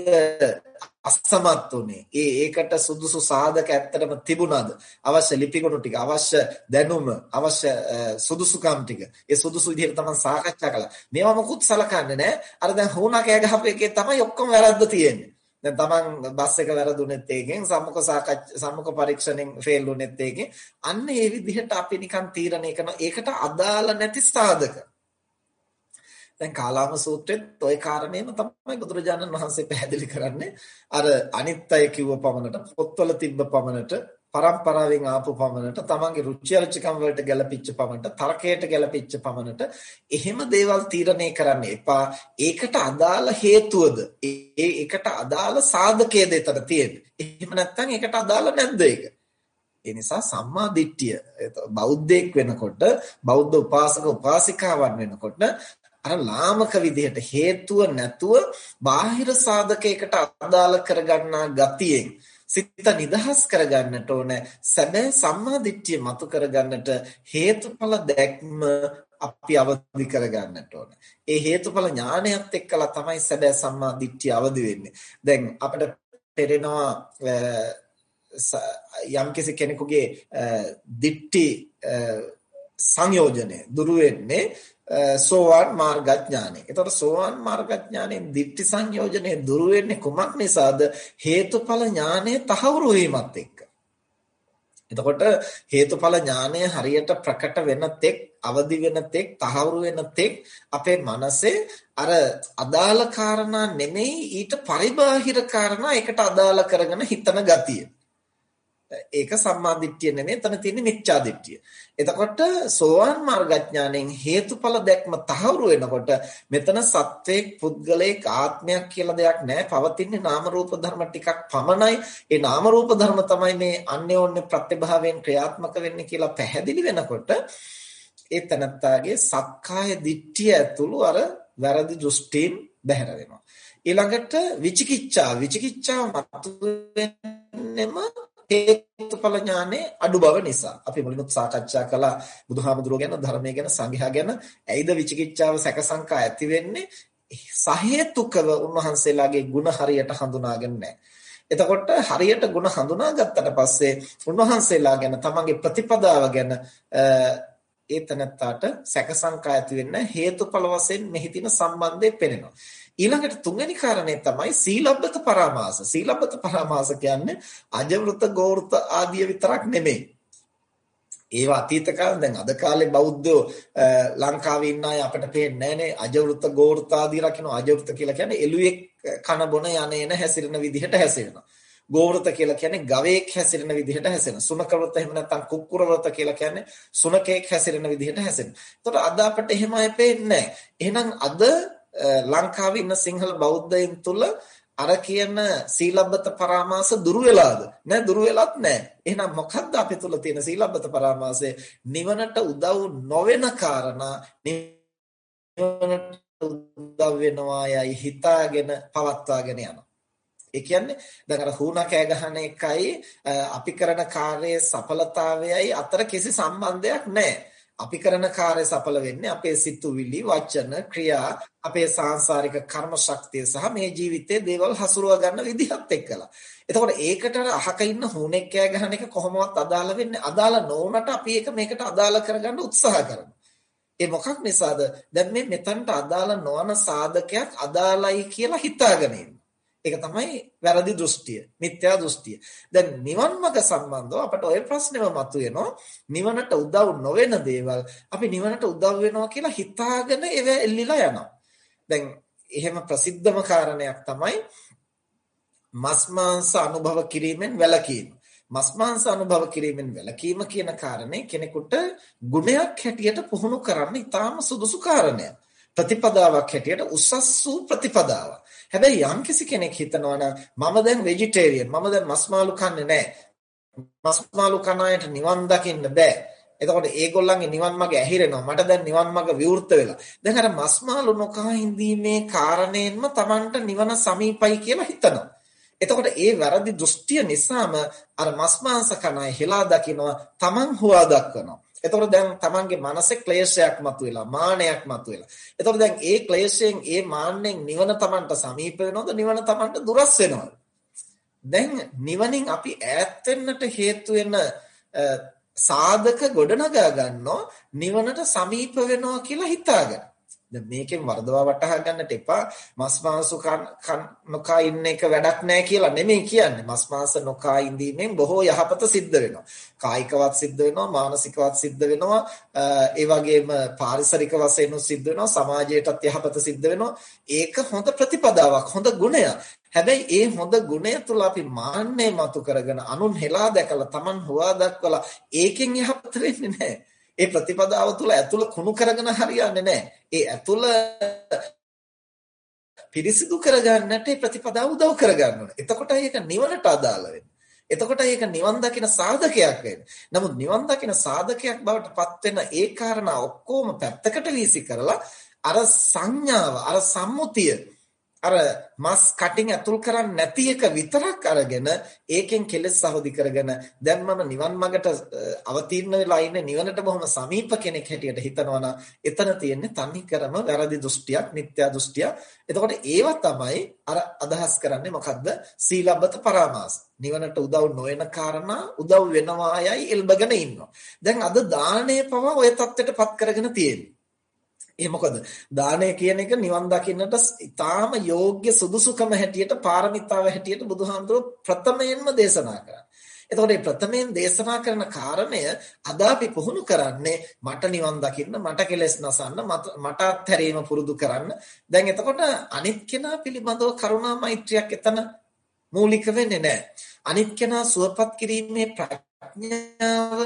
අසමත් උනේ? ඒකට සුදුසු සාධක ඇත්තටම තිබුණාද? අවශ්‍ය ලිපිගොනු ටික, අවශ්‍ය දැනුම, අවශ්‍ය සුදුසුකම් ටික. ඒ සුදුසු විදිහට Taman සාකච්ඡා කළා. මේවා මොකුත් සලකන්නේ නැහැ. අර දැන් හුණා කෑ ගහපු එකේ තමයි ඔක්කොම වැරද්ද තියෙන්නේ. දැන් Taman බස් එක වැරදුනෙත් ඒකෙන්, සම්මුඛ පරීක්ෂණෙන් ෆේල් වුනෙත් ඒකෙන්. අන්න ඒ විදිහට අපි නිකන් තීරණය කරන ඒකට අදාළ නැති සාධක. දැන් කාලාම සූත්‍රෙත් ওই කාරණේම තමයි බුදුරජාණන් වහන්සේ පැහැදිලි කරන්නේ. අර අනිත් අය කිව්ව පමණට, පොත්වල තිබ්බ පමණට, පරම්පරාවෙන් ආපු පමණට, තමන්ගේ රුචි අරුචිකම් වලට ගැලපිච්ච පමණට, තර්කයට ගැලපිච්ච පමණට එහෙම දේවල් තීරණය කරන්න එපා. ඒකට අදාළ හේතුවද, ඒකට අදාළ සාධකයේද එතන තියෙන්නේ. එහෙම නැත්නම් ඒකට අදාළ නැද්ද ඒක? ඒ නිසා සම්මා දිට්ඨිය බෞද්ධයෙක් වෙනකොට, බෞද්ධ උපාසක උපාසිකාවන් වෙනකොට අර ලාමක විදිහට හේතුව නැතුව බාහිර සාධකයකට අදාළ කරගන්නා ගතියෙන් සිත නිදහස් කරගන්නට ඕන. සැබෑ සම්මා දිට්ඨිය මතු කරගන්නට හේතුඵල දැක්ම අපි අවදි කරගන්නට ඕන. ඒ හේතුඵල ඥානයත් එක්කලා තමයි සැබෑ සම්මා දිට්ඨිය අවදි වෙන්නේ. දැන් අපිට තේරෙනවා යම්කිසි කෙනෙකුගේ දිට්ඨි සංයෝජනය දුරු වෙන්නේ සෝවාන් මාර්ගඥානෙ. ඒතකොට සෝවාන් මාර්ගඥානෙන් දිට්ඨි සංයෝජනය දුරු වෙන්නේ කුමක් නිසාද? හේතුඵල ඥානය තහවුරු වීමත් එක්ක. එතකොට හේතුඵල ඥානය හරියට ප්‍රකට වෙන තෙක් අවදි වෙන තෙක් තහවුරු වෙන තෙක් අපේ මනසේ අර අදාළ කාරණා නෙමෙයි ඊට පරිබාහිර කාරණා ඒකට අදාළ කරගෙන හිතන ගතිය. ඒක සම්මා දිට්ඨිය නෙමෙයි එතන තියෙන්නේ මිච්ඡා දිට්ඨිය. එතකොට සෝවාන් මාර්ගඥාණයෙන් හේතුඵල දැක්ම තහවුරු වෙනකොට මෙතන සත්වයක් පුද්ගලයෙක් ආත්මයක් කියලා දෙයක් නැහැ. පවතින්නේ නාම රූප ධර්ම ටිකක් පමණයි. ඒ නාම රූප ධර්ම තමයි මේ අන්‍යෝන්‍ය ප්‍රත්‍යභාවයෙන් ක්‍රියාත්මක වෙන්නේ කියලා පැහැදිලි වෙනකොට ඒ තනත්තාගේ සක්කාය දිට්ඨිය ඇතුළු අර වැරදි දෘෂ්ටීන් බැහැර වෙනවා. ඊළඟට විචිකිච්ඡාව මතුවෙන්නෙම හේතුඵල ඥානේ අඩු බව නිසා. අපි මුලින්ම සාකච්ඡා කළා බුදුහාමුදුරුවෝ ගැන ධර්මයේ ගැන සංඝයා ගැන. ඇයිද විචිකිච්ඡාව සැකසංකා ඇති වෙන්නේ? සහේතුකව උන්වහන්සේලාගේ ಗುಣ හරියට හඳුනාගෙන නැහැ. එතකොට හරියට ಗುಣ හඳුනාගත්තට පස්සේ උන්වහන්සේලා ගැන තමන්ගේ ප්‍රතිපදාව ගැන ඒ තනත්තාට සැකසංකා ඇති වෙන්නේ හේතුඵල වශයෙන් මෙහි තියෙන සම්බන්ධය පෙනෙනවා. ඊළඟට තුන්වෙනි කාරණේ තමයි සීලබ්බත පරාමාස. සීලබ්බත පරාමාස කියන්නේ අජවෘත ගෝවෘත ආදිය විතරක් නෙමෙයි. ඒවා අතීත කාලේ දැන් අද කාලේ බෞද්ධයෝ ලංකාවේ ඉන්න අය අපිට පේන්නේ නැහනේ අජවෘත ගෝවෘත ආදී රකින්න. අජවෘත කියලා කියන්නේ එළුවෙක් කන බොන යන හැසිරෙන විදිහට හැසිරෙනවා. ගෝවෘත කියලා කියන්නේ ගවයෙක් හැසිරෙන විදිහට හැසිරෙන. සුනක වෘත එහෙම නැත්නම් කුක්කුර වෘත කියලා කියන්නේ සුනකෙක් හැසිරෙන විදිහට හැසිරෙන. ඒතකොට අද අපිට එහෙම අය පේන්නේ නැහැ. එහෙනම් අද ලංකාවේ ඉන්න සිංහල බෞද්ධයන් තුල අර කියන සීලබ්බත පරාමාස දුරු වෙලාද? නෑ දුරු වෙලත් නෑ. එහෙනම් මොකද්ද අපි තුල තියෙන සීලබ්බත පරාමාසය? නිවනට උදව් නොවන කාරණා නිවනට උදව් වෙනවා යයි හිතාගෙන පවත්වාගෙන යනවා. ඒ කියන්නේ දැන් අර හුණා කෑ ගහන එකයි අපි කරන කාර්යයේ සඵලතාවයයි අතර කිසි සම්බන්ධයක් නැහැ. අපි කරන කාර්ය සඵල වෙන්නේ අපේ සිතුවිලි, වචන, ක්‍රියා, අපේ සාංශාරික කර්ම ශක්තිය සහ මේ ජීවිතයේ දේවල් හසුරුව ගන්න විදිහත් එක්කලා. එතකොට ඒකට අහක ඉන්න හුණෙක් කෑ ගහන එක කොහොමවත් අදාළ වෙන්නේ? අදාළ නොවුනට අපි ඒක මේකට අදාළ කරගන්න උත්සාහ කරනවා. ඒ මොකක් නිසාද? දැන් මේ මෙතනට අදාළ නොවන සාධකයක් අදාළයි කියලා හිතාගෙන ඉන්න. ඒක තමයි වැරදි දෘෂ්ටිය, මිත්‍යා දෘෂ්ටිය. දැන් නිවන් මඟ සම්බන්ධව අපට ওই ප්‍රශ්නේම මතුවෙනවා. නිවනට උදව් නොවන දේවල් අපි නිවනට උදව් වෙනවා කියලා හිතාගෙන ඒව එල්ලිලා යනවා. දැන් එහෙම ප්‍රසිද්ධම කාරණයක් තමයි මස් මාංශ අනුභව කිරීමෙන් වැළකීම. මස් මාංශ අනුභව කිරීමෙන් වැළකීම කියන කාරණේ කෙනෙකුට ගුණයක් හැටියට පුහුණු කරන්න ඉතාම සුදුසු කාරණයක්. ප්‍රතිපදාවක් හැටියට උසස් වූ ප්‍රතිපදාවක්. හැබැයි යම්කිසි කෙනෙක් හිතනවා නම් මම දැන් වෙජිටේරියන්, මම දැන් මස් මාළු කන්නේ නැහැ. මස් මාළු කන අයට නිවන් දකින්න බෑ. එතකොට ඒගොල්ලන්ගේ නිවන් මඟ ඇහිරෙනවා. මට දැන් නිවන් මඟ විවෘත වෙලා. දැන් අර මස් මාළු නොකා ඉඳීමේ කාරණයෙන්ම Tamanට නිවන සමීපයි කියලා හිතනවා. එතකොට ඒ වැරදි දෘෂ්ටිය නිසාම අර මස් මාංශ කන අය හෙලා දකිනවා, Taman හුවා දක්වනවා. එතකොට දැන් තමන්ගේ මනසේ ක්ලේශයක් මතුවෙලා මාන්නයක් මතුවෙලා. එතකොට දැන් ඒ ක්ලේශයෙන් ඒ මාන්නෙන් නිවන තමන්ට සමීප වෙනවද නිවන තමන්ට දුරස් වෙනවද? දැන් නිවනින් අපි ඈත් වෙන්නට හේතු වෙන සාධක ගොඩනගා ගන්නවා නිවනට සමීප වෙනවා කියලා හිතාගෙන. දැන් මේකෙන් වරදවා වටහා ගන්නට එපා. මස් මාංශ නොකා ඉන්න එක වැඩක් නෑ කියලා නෙමෙයි කියන්නේ. මස් මාංශ නොකා ඉඳීමෙන් බොහෝ යහපත සිද්ධ වෙනවා. කායිකවත් සිද්ධ වෙනවා, මානසිකවත් සිද්ධ වෙනවා, ඒ වගේම පාරිසරික වශයෙන් සිද්ධ වෙනවා, සමාජයටත් යහපත සිද්ධ වෙනවා. ඒක හොඳ ප්‍රතිපදාවක්, හොඳ ගුණයක්. හැබැයි ඒ හොඳ ගුණය තුළ අපි මාන්නේ මතු කරගෙන අනුන් හෙලා දැකලා Taman හොවා දක්වලා ඒකෙන් යහපත වෙන්නේ නැහැ. ඒ ප්‍රතිපදාව තුළ ඇතුළ කුණු කරගෙන හරියන්නේ නැහැ. ඒ ඇතුළ පිරිසිදු කරගන්නට ප්‍රතිපදාව උදව් කරගන්න ඕනේ. එතකොට ඒක නිවනට අදාළ වෙන්නේ. එතකොට ඒක නිවන් දකින සාධකයක් වෙන්නේ. නමුත් නිවන් දකින සාධකයක් බවට පත් වෙන ඒ කාරණා ඔක්කොම පැත්තකට වීසි කරලා අර සංඥාව, අර සම්මුතිය, අර මස් කටින් ඇතුල් කරන්නේ නැති එක විතරක් අරගෙන ඒකෙන් කෙලෙස් සහෝදි කරගෙන දැන් මම නිවන් මාර්ගට අවතීර්ණ වෙලා ඉන්නේ, නිවනට බොහොම සමීප කෙනෙක් හැටියට හිතනවා නම් එතන තියෙන්නේ තනිකරම වැරදි දෘෂ්ටියක්, මිත්‍යා දෘෂ්ටියක්. එතකොට ඒවා තමයි අර අදහස් කරන්නේ මොකද්ද? සීලබ්බත පරාමාස. නිවනට උදව් නොවන කාරණා උදව් වෙනවායයි එල්බගෙන ඉන්නවා. දැන් අද දාණය පවා ওই தත්ත්වයටපත් කරගෙන තියෙන්නේ. ඒ මොකද දානය කියන එක නිවන් දකින්නට ඉතාම යෝග්‍ය සුදුසුකම හැටියට, පාරමිතාව හැටියට බුදුහාමුදුරුවෝ ප්‍රථමයෙන්ම දේශනා කරා. එතකොට මේ ප්‍රථමයෙන් දේශනා කරන කාරණය අද අපි පුහුණු කරන්නේ මට නිවන් දකින්න, මට කෙලෙස් නසන්න, මට අත්හැරීම පුරුදු කරන්න. දැන් එතකොට අනිත් කෙනා පිළිබඳව කරුණා මෛත්‍රියක් එතන මූලික වෙන්නේ නැහැ. අනිත් කෙනා සුවපත් කිරීමේ ප්‍රඥාව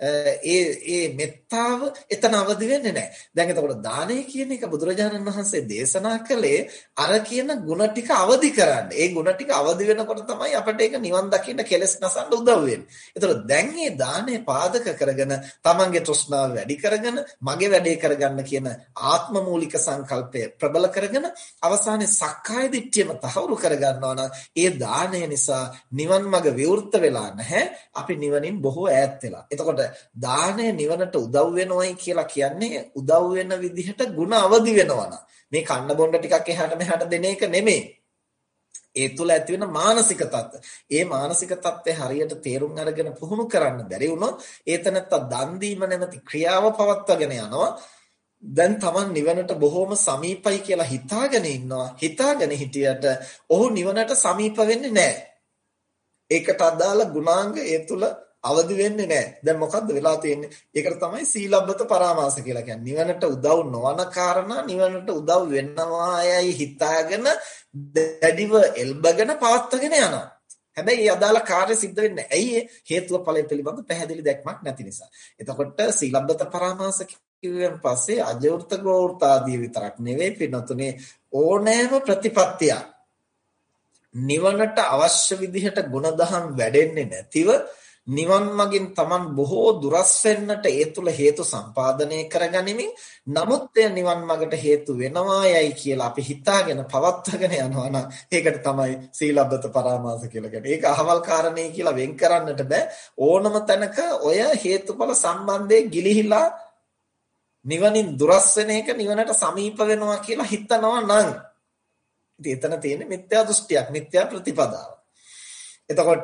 ඒ මෙත්තාව එතන අවදි වෙන්නේ නැහැ. දැන් එතකොට දානය කියන එක බුදුරජාණන් වහන්සේ දේශනා කළේ අර කියන ಗುಣ ටික අවදි කරන්න. ඒ ಗುಣ ටික අවදි වෙනකොට තමයි අපිට ඒක නිවන් දකින්න කෙලස් නසන්න උදව් වෙන්නේ. එතකොට දැන් මේ දානය පාදක කරගෙන තමන්ගේ තෘෂ්ණාව වැඩි කරගෙන මගේ වැඩේ කරගන්න කියන ආත්ම මූලික සංකල්පය ප්‍රබල කරගෙන අවසානයේ සක්කාය දිට්ඨියම තහවුරු කරගන්නවා නම් ඒ දානය නිසා නිවන් මඟ විවෘත වෙලා නැහැ. අපි නිවනින් බොහෝ ඈත් වෙලා. එතකොට දානය නිවනට උදව් වෙනවයි කියලා කියන්නේ උදව් වෙන විදිහට ಗುಣ අවදි වෙනවා. මේ කන්න බොන්න ටිකක් එහාට මෙහාට දෙන එක නෙමෙයි. ඒ තුල ඇති වෙන මානසික තත්ත්ව. ඒ මානසික තත්ත්වය හරියට තේරුම් අරගෙන පුහුණු කරන්න බැරි වුණොත් ඒතනත්ත දන් දීම නැමැති ක්‍රියාව පවත්වාගෙන යනවා. දැන් Taman නිවනට බොහොම සමීපයි කියලා හිතාගෙන ඉන්නවා. හිතාගෙන හිටියට ඔහු නිවනට සමීප වෙන්නේ නැහැ. ඒකට අදාළ ගුණාංග ඒ තුල අවදි වෙන්නේ නැහැ. දැන් මොකද්ද වෙලා තියෙන්නේ? ඒකට තමයි සීලබ්බත පරාමාස කියලා කියන්නේ. නිවනට උදව් නොවන කාරණා නිවනට උදව් වෙනවායයි හිතාගෙන දැඩිව එල්බගෙන පවත්වාගෙන යනවා. හැබැයි මේ අදාළ කාර්ය සිද්ධ වෙන්නේ නැහැ. ඇයි? හේතුව ඵලය පිළිබඳ පැහැදිලි දැක්මක් නැති නිසා. එතකොට සීලබ්බත පරාමාස කිව්වන් පස්සේ අජවෘත ගෝවෘත ආදී විතරක් නෙවෙයි පින්නතුනේ ඕනෑම ප්‍රතිපත්තියක් නිවනට අවශ්‍ය විදිහට ගුණධම් වැඩෙන්නේ නැතිව නිවන් මගින් Taman බොහෝ දුරස් වෙන්නට ඒ තුල හේතු සම්පාදනය කරගනිමින් නමුත් එය නිවන් මගට හේතු වෙනවා යයි කියලා අපි හිතාගෙන පවත්වාගෙන යනවා නම් ඒකට තමයි සීලබ්බත පරාමාස කියලා කියන්නේ. ඒක අහවල් කාරණේ කියලා වෙන් කරන්නට බෑ. ඕනම තැනක ඔය හේතුඵල සම්බන්ධයේ ගිලිහිලා නිවනින් දුරස් වෙන එක නිවනට සමීප වෙනවා කියලා හිතනවා නම් ඉතින් එතන තියෙන්නේ මිත්‍යා දෘෂ්ටියක්, මිත්‍යා ප්‍රතිපදාව. එතකොට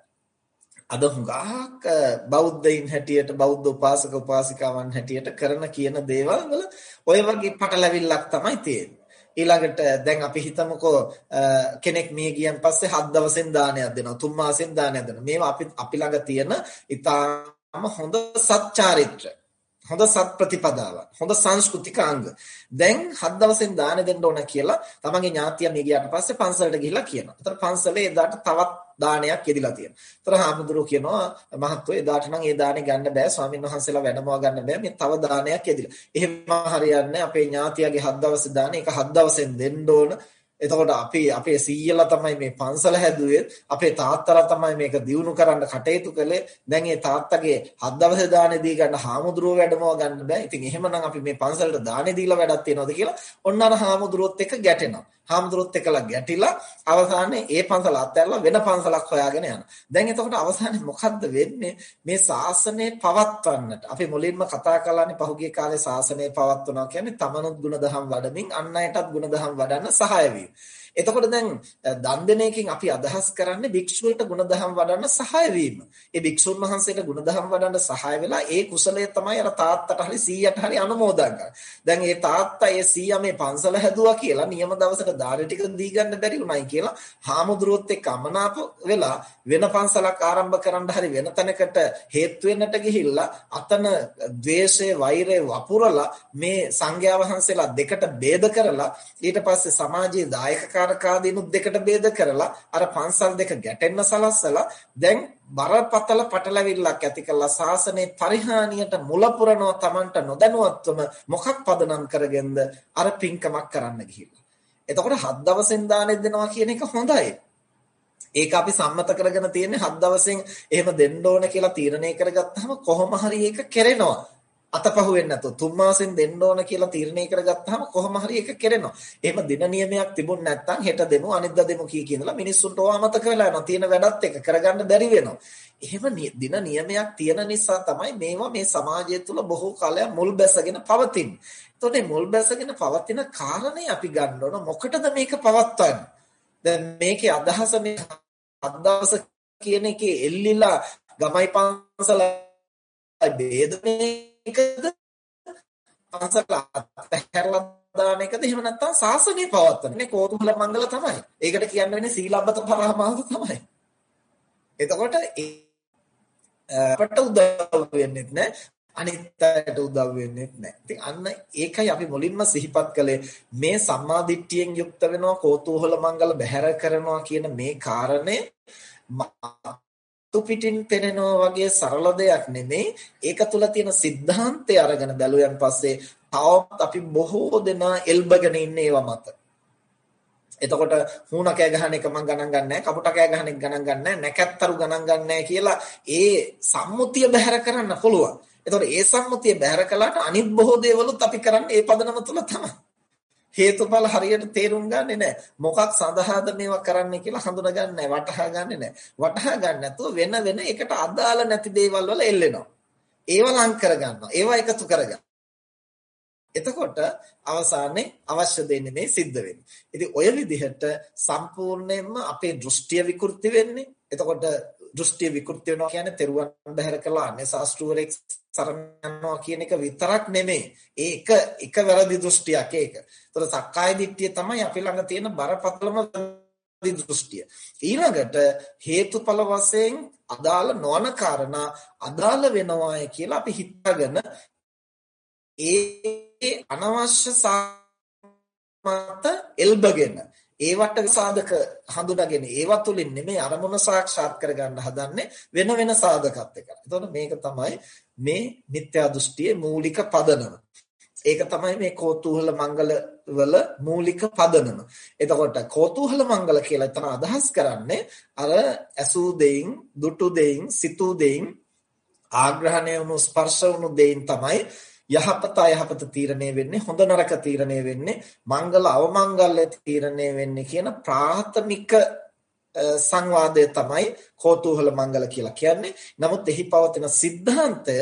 අද හුඟක් බෞද්ධයින් හැටියට බෞද්ධ උපාසක උපාසිකාවන් හැටියට කරන කියන දේවල් වල ඔය වගේ පටලැවිල්ලක් තමයි තියෙන්නේ. ඊළඟට දැන් අපි හිතමුකෝ කෙනෙක් මිය ගියන් පස්සේ 7 දවසෙන් දානයක් දෙනවා, 3 මාසෙන් දානයක් දෙනවා. මේවා අපි ළඟ තියෙන ඉතාම හොඳ සත්චාරිත්‍ර, හොඳ සත් ප්‍රතිපදාව, හොඳ සංස්කෘතික අංග. දැන් 7 දවසෙන් දාන දෙන්න ඕන කියලා තමන්ගේ ඥාතියා මිය ගියාට පස්සේ පන්සලට ගිහිල්ලා කියනවා. ඒතර පන්සලේ එදාට තවත් දානයක් යෙදිලා තියෙනවා. ඒතර හාමුදුරුවෝ කියනවා මහත්තයෝ එදාට නම් ඒ දානේ ගන්න බෑ, ස්වාමීන් වහන්සේලා වැඩමවා ගන්න බෑ, මේ තව දානයක් යෙදිලා. එහෙම හරියන්නේ අපේ ඥාතියාගේ 7 දවසේ දානේ ඒක 7 දවසෙන් දෙන්න ඕන. එතකොට අපේ සීයලා තමයි මේ පන්සල හැදුවේ, අපේ තාත්තලා තමයි මේක දියුණු කරන්න කටයුතු කළේ. දැන් මේ තාත්තගේ 7 දවසේ දානේ දී ගන්න හාමුදුරුවෝ වැඩමව ගන්න බෑ. ඉතින් එහෙමනම් අපි මේ පන්සලට දානේ දීලා වැඩක් තියනවද කියලා ඔන්න අර හාමුදුරුවොත් එක්ක ගැටෙනවා. හාමුදුරුවොත් එක්කලා ගැටිලා අවසානයේ ඒ පන්සල අත්හැරලා වෙන පන්සලක් හොයාගෙන යනවා. දැන් එතකොට අවසානයේ මොකද්ද වෙන්නේ? මේ ශාසනය පවත්වන්නට අපි මුලින්ම කතා කළානේ පහුගිය කාලේ ශාසනය පවත්වනවා කියන්නේ තමනුත් ගුණධම් වඩමින් අන් අයටත් ගුණධම් වඩන්න සහාය වීම. එතකොට දැන් දන් දෙන එකෙන් අපි අදහස් කරන්නේ භික්ෂුවට ගුණධම් වඩන්න සහාය වීම. ඒ භික්ෂුන් වහන්සේට ගුණධම් වඩන්න සහාය වෙලා ඒ කුසලයේ තමයි අර තාත්තට හරි සීයට හරි අනුමෝදන් කරන්නේ. දැන් ඒ තාත්තා ඒ සීයා මේ පන්සල හැදුවා කියලා නියම දවසට දාන ටික දී ගන්න බැරි උනායි කියලා හාමුදුරුවොත් එක්ක අමනාප වෙලා වෙන පන්සලක් ආරම්භ කරන්න හරි වෙන තැනකට හේතු වෙන්නට ගිහිල්ලා අතන ද්වේෂය වෛරය වපුරලා මේ සංඝයා වහන්සේලා දෙකට ભેද කරලා ඊට පස්සේ සමාජයේ දායකකාරකාදීනුත් දෙකට ભેද කරලා අර පන්සල් දෙක ගැටෙන්න සලස්සලා දැන් බරපතල පටලැවිල්ලක් ඇති කළා ශාසනයේ පරිහානියට මුල පුරනවා Tamanට නොදැනුවත්වම මොකක් පදනම් කරගෙනද අර පින්කමක් කරන්න ගිහිල්ලා. එතකොට 7 දවසෙන් දානෙ දෙනවා කියන එක හොඳයි. ඒක අපි සම්මත කරගෙන තියෙන්නේ 7 දවසෙන් එහෙම දෙන්න ඕන කියලා තීරණය කරගත්තාම කොහොම හරි ඒක කෙරෙනවා. අතපහුව වෙන්නේ නැතුව 3 මාසෙන් දෙන්න ඕන කියලා තීරණය කරගත්තාම කොහොම හරි ඒක කෙරෙනවා. එහෙම දින නියමයක් තිබුණ නැත්නම් හෙට දෙමු අනිද්දා දෙමු කියනලා මිනිස්සුන්ට ඕවා අමතක වෙලා යනවා. තියෙන වැඩත් එක කරගන්න බැරි වෙනවා. එහෙම දින නියමයක් තියෙන නිසා තමයි මේවා මේ සමාජය තුළ බොහෝ කාලයක් මුල් බැසගෙන පවතින්නේ. එතකොට මුල් බැසගෙන පවතින කාරණේ අපි ගන්න ඕන මොකටද මේක පවත්වන්නේ? දැන් මේකේ අදහස මේ 7 දවස කියන එකේ එල්ලිලා ගමයි පන්සල බෙදන්නේ එකද පන්සල අත්හැරලා දාන එකද එහෙම නැත්නම් ශාසනය පවත්වන මේ කෝතුහල මංගල තමයි. ඒකට කියන්න වෙන්නේ සීලබ්බත පරාමාස තමයි. එතකොට අපට උදව් වෙන්නේ නැහැ. අනිත් අයට උදව් වෙන්නේ නැහැ. ඉතින් අන්න ඒකයි අපි මුලින්ම සිහිපත් කළේ මේ සම්මාදිට්ඨියෙන් යුක්ත වෙනවා කෝතුහල මංගල බැහැර කරනවා කියන මේ කාරණය පිටින් පෙනෙනවා වගේ සරල දෙයක් නෙමෙයි. ඒක තුල තියෙන સિદ્ધාන්තය අරගෙන බැලුවෙන් පස්සේ තවත් අපි බොහෝ දෙනා එල්බගෙන ඉන්නේ ඒවා මත. එතකොට හුණා කෑ ගහන එක මම ගණන් ගන්නෑ, කපුටා කෑ ගහන එක ගණන් ගන්නෑ, නැකත්තරු ගණන් ගන්නෑ කියලා ඒ සම්මුතිය බැහැර කරන්න පුළුවන්. එතකොට ඒ සම්මුතිය බැහැර කළාට අනිත් බොහෝ දේවලුත් අපි කරන්නේ ඒ පදනම තුල තමයි. හේතුඵල හරියට තේරුම් ගන්නේ නැහැ. මොකක් සඳහාද මේවා කරන්නේ කියලා හඳුනගන්නේ නැහැ, වටහා ගන්නේ නැහැ. වටහා ගන්න නැතුව වෙන ඒකට අදාළ නැති දේවල් වල එල්ලෙනවා. ඒව ලං කරගන්නවා. ඒව එකතු කරගන්නවා. එතකොට අවසානයේ අවශ්‍ය දෙන්නේ මේ සිද්ධ වෙන්නේ. ඉතින් ඔය විදිහට සම්පූර්ණයෙන්ම අපේ දෘෂ්ටිය විකෘති වෙන්නේ. එතකොට දෘෂ්ටිය විකෘති වෙනවා කියන්නේ තෙරුවන් බැහැර කළා අනේ ශාස්ත්‍රවරයෙක් සරණ යනවා කියන එක විතරක් නෙමෙයි. ඒක එක වැරදි දෘෂ්ටියක් ඒක. ඒතර සක්කාය දිට්ඨිය තමයි අපි ළඟ තියෙන බරපතලම වැරදි දෘෂ්ටිය. ඊළඟට හේතුඵල වශයෙන් අදාළ නොවන කාරණා අදාළ වෙනවායි කියලා අපි හිතාගෙන ඒ අනවශ්‍ය සාමත එල්බගෙන ඒවට සාධක හඳුනාගෙන ඒවා තුලින් නෙමෙයි අරමුණ සාක්ෂාත් කරගන්න හදන්නේ වෙන සාධකත් එක්ක. එතකොට මේක තමයි මේ මිත්‍යා දෘෂ්ටියේ මූලික පදනම. ඒක තමයි මේ කෝතුහල මංගල වල මූලික පදනම. එතකොට කෝතුහල මංගල කියලා එතන අදහස් කරන්නේ අර ඇසූ දෙයින්, දුටු දෙයින්, සිතූ දෙයින්, ආග්‍රහණය වුණු ස්පර්ශ වුණු දෙයින් තමයි යහපත අයහපත තීරණය වෙන්නේ, හොඳ නරක තීරණය වෙන්නේ, මංගල අවමංගල්‍ය තීරණය වෙන්නේ කියන ප්‍රාථමික සංවාදය තමයි කෝතුහල මංගල කියලා කියන්නේ. නමුත් එහි පවතින સિદ્ધාන්තය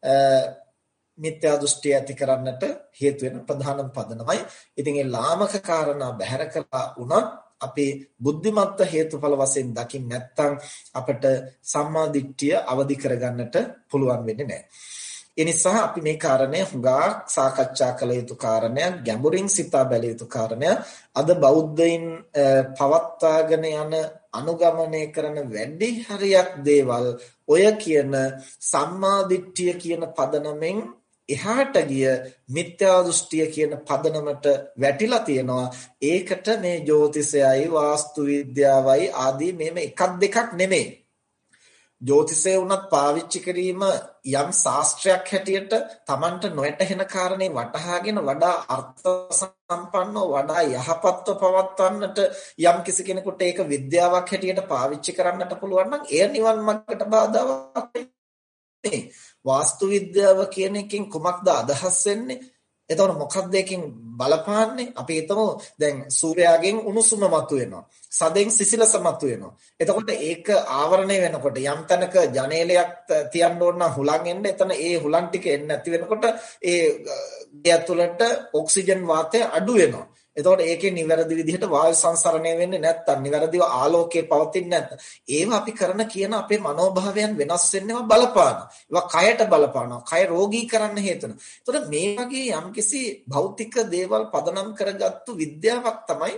මිත්‍යා දෘෂ්ටිය ඇති කරන්නට හේතු වෙන ප්‍රධානම පදනමයි. ඉතින් ඒ ලාමක කාරණා බැහැර කළා වුණත් අපේ බුද්ධිමත්ත හේතුඵල වශයෙන් දකින්න නැත්නම් අපිට සම්මා දිට්ඨිය අවදි කරගන්නට පුළුවන් වෙන්නේ නැහැ. ඒ නිසා අපි මේ කාරණය හුඟා සාකච්ඡා කළ යුතු කාරණයක්, ගැඹුරින් සිතා බැලිය යුතු කාරණයක්. අද බෞද්ධයින් පවත්වාගෙන යන අනුගමනය කරන වැඩි හරියක් දේවල් ඔය කියන සම්මා දිට්ඨිය කියන පදනමෙන් එහාට ගිය මිත්‍යා දෘෂ්ටිය කියන පදනමට වැටිලා තියෙනවා. ඒකට මේ ජ්‍යොතිෂයයි වාස්තු විද්‍යාවයි ආදී මේම එකක් දෙකක් නෙමෙයි. ජ්‍යොතිෂය උනත් පාවිච්චි කිරීම යම් ශාස්ත්‍රයක් හැටියට Tamanට නොයැටහෙන කාරණේ වටහාගෙන වඩා අර්ථ සම්පන්නව වඩා යහපත්ව පවත්වන්නට යම් කිසි කෙනෙකුට ඒක විද්‍යාවක් හැටියට පාවිච්චි කරන්නට පුළුවන් නම් එය නිවන් මාර්ගයට බාධාවක් නෙමෙයි. වාස්තු විද්‍යාව කියන එකෙන් කුමක්ද අදහස් වෙන්නේ? එතකොට මොකක්ද එකෙන් බලපාන්නේ? අපි හිතමු දැන් සූර්යාගෙන් උණුසුම මතුවෙනවා. සදෙන් සිසිලස මතුවෙනවා. එතකොට ඒක ආවරණය වෙනකොට යම් තැනක ජනේලයක් තියන්න ඕන නම් හුලං එන්න. එතන ඒ හුලං ටික එන්නේ නැති වෙනකොට ඒ ගේ ඇතුළට ඔක්සිජන් වාතය අඩු වෙනවා. එතකොට ඒකේ නිවැරදි විදිහට වායු සංසරණය වෙන්නේ නැත්තම් නිවැරදිව ආලෝකය පවතින්නේ නැත්තම් ඒවා අපි කරන කියන අපේ මනෝභාවයන් වෙනස් වෙන්නේව බලපානවා. ඒවා කයට බලපානවා. කය රෝගී කරන්න හේතු වෙනවා. එතකොට මේ වගේ යම්කිසි භෞතික දේවල් පදනම් කරගත්තු විද්‍යාවක් තමයි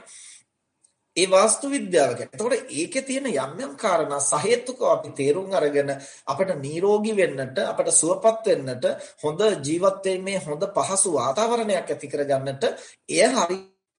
ඒ වාස්තු විද්‍යාව කියන්නේ. එතකොට ඒකේ තියෙන යම් කාරණා සහේතුකව අපි තේරුම් අරගෙන අපිට නිරෝගී වෙන්නට, අපිට සුවපත් වෙන්නට, හොඳ ජීවත් වීමේ හොඳ පහසු වාතාවරණයක් ඇති කරගන්නට එය හරි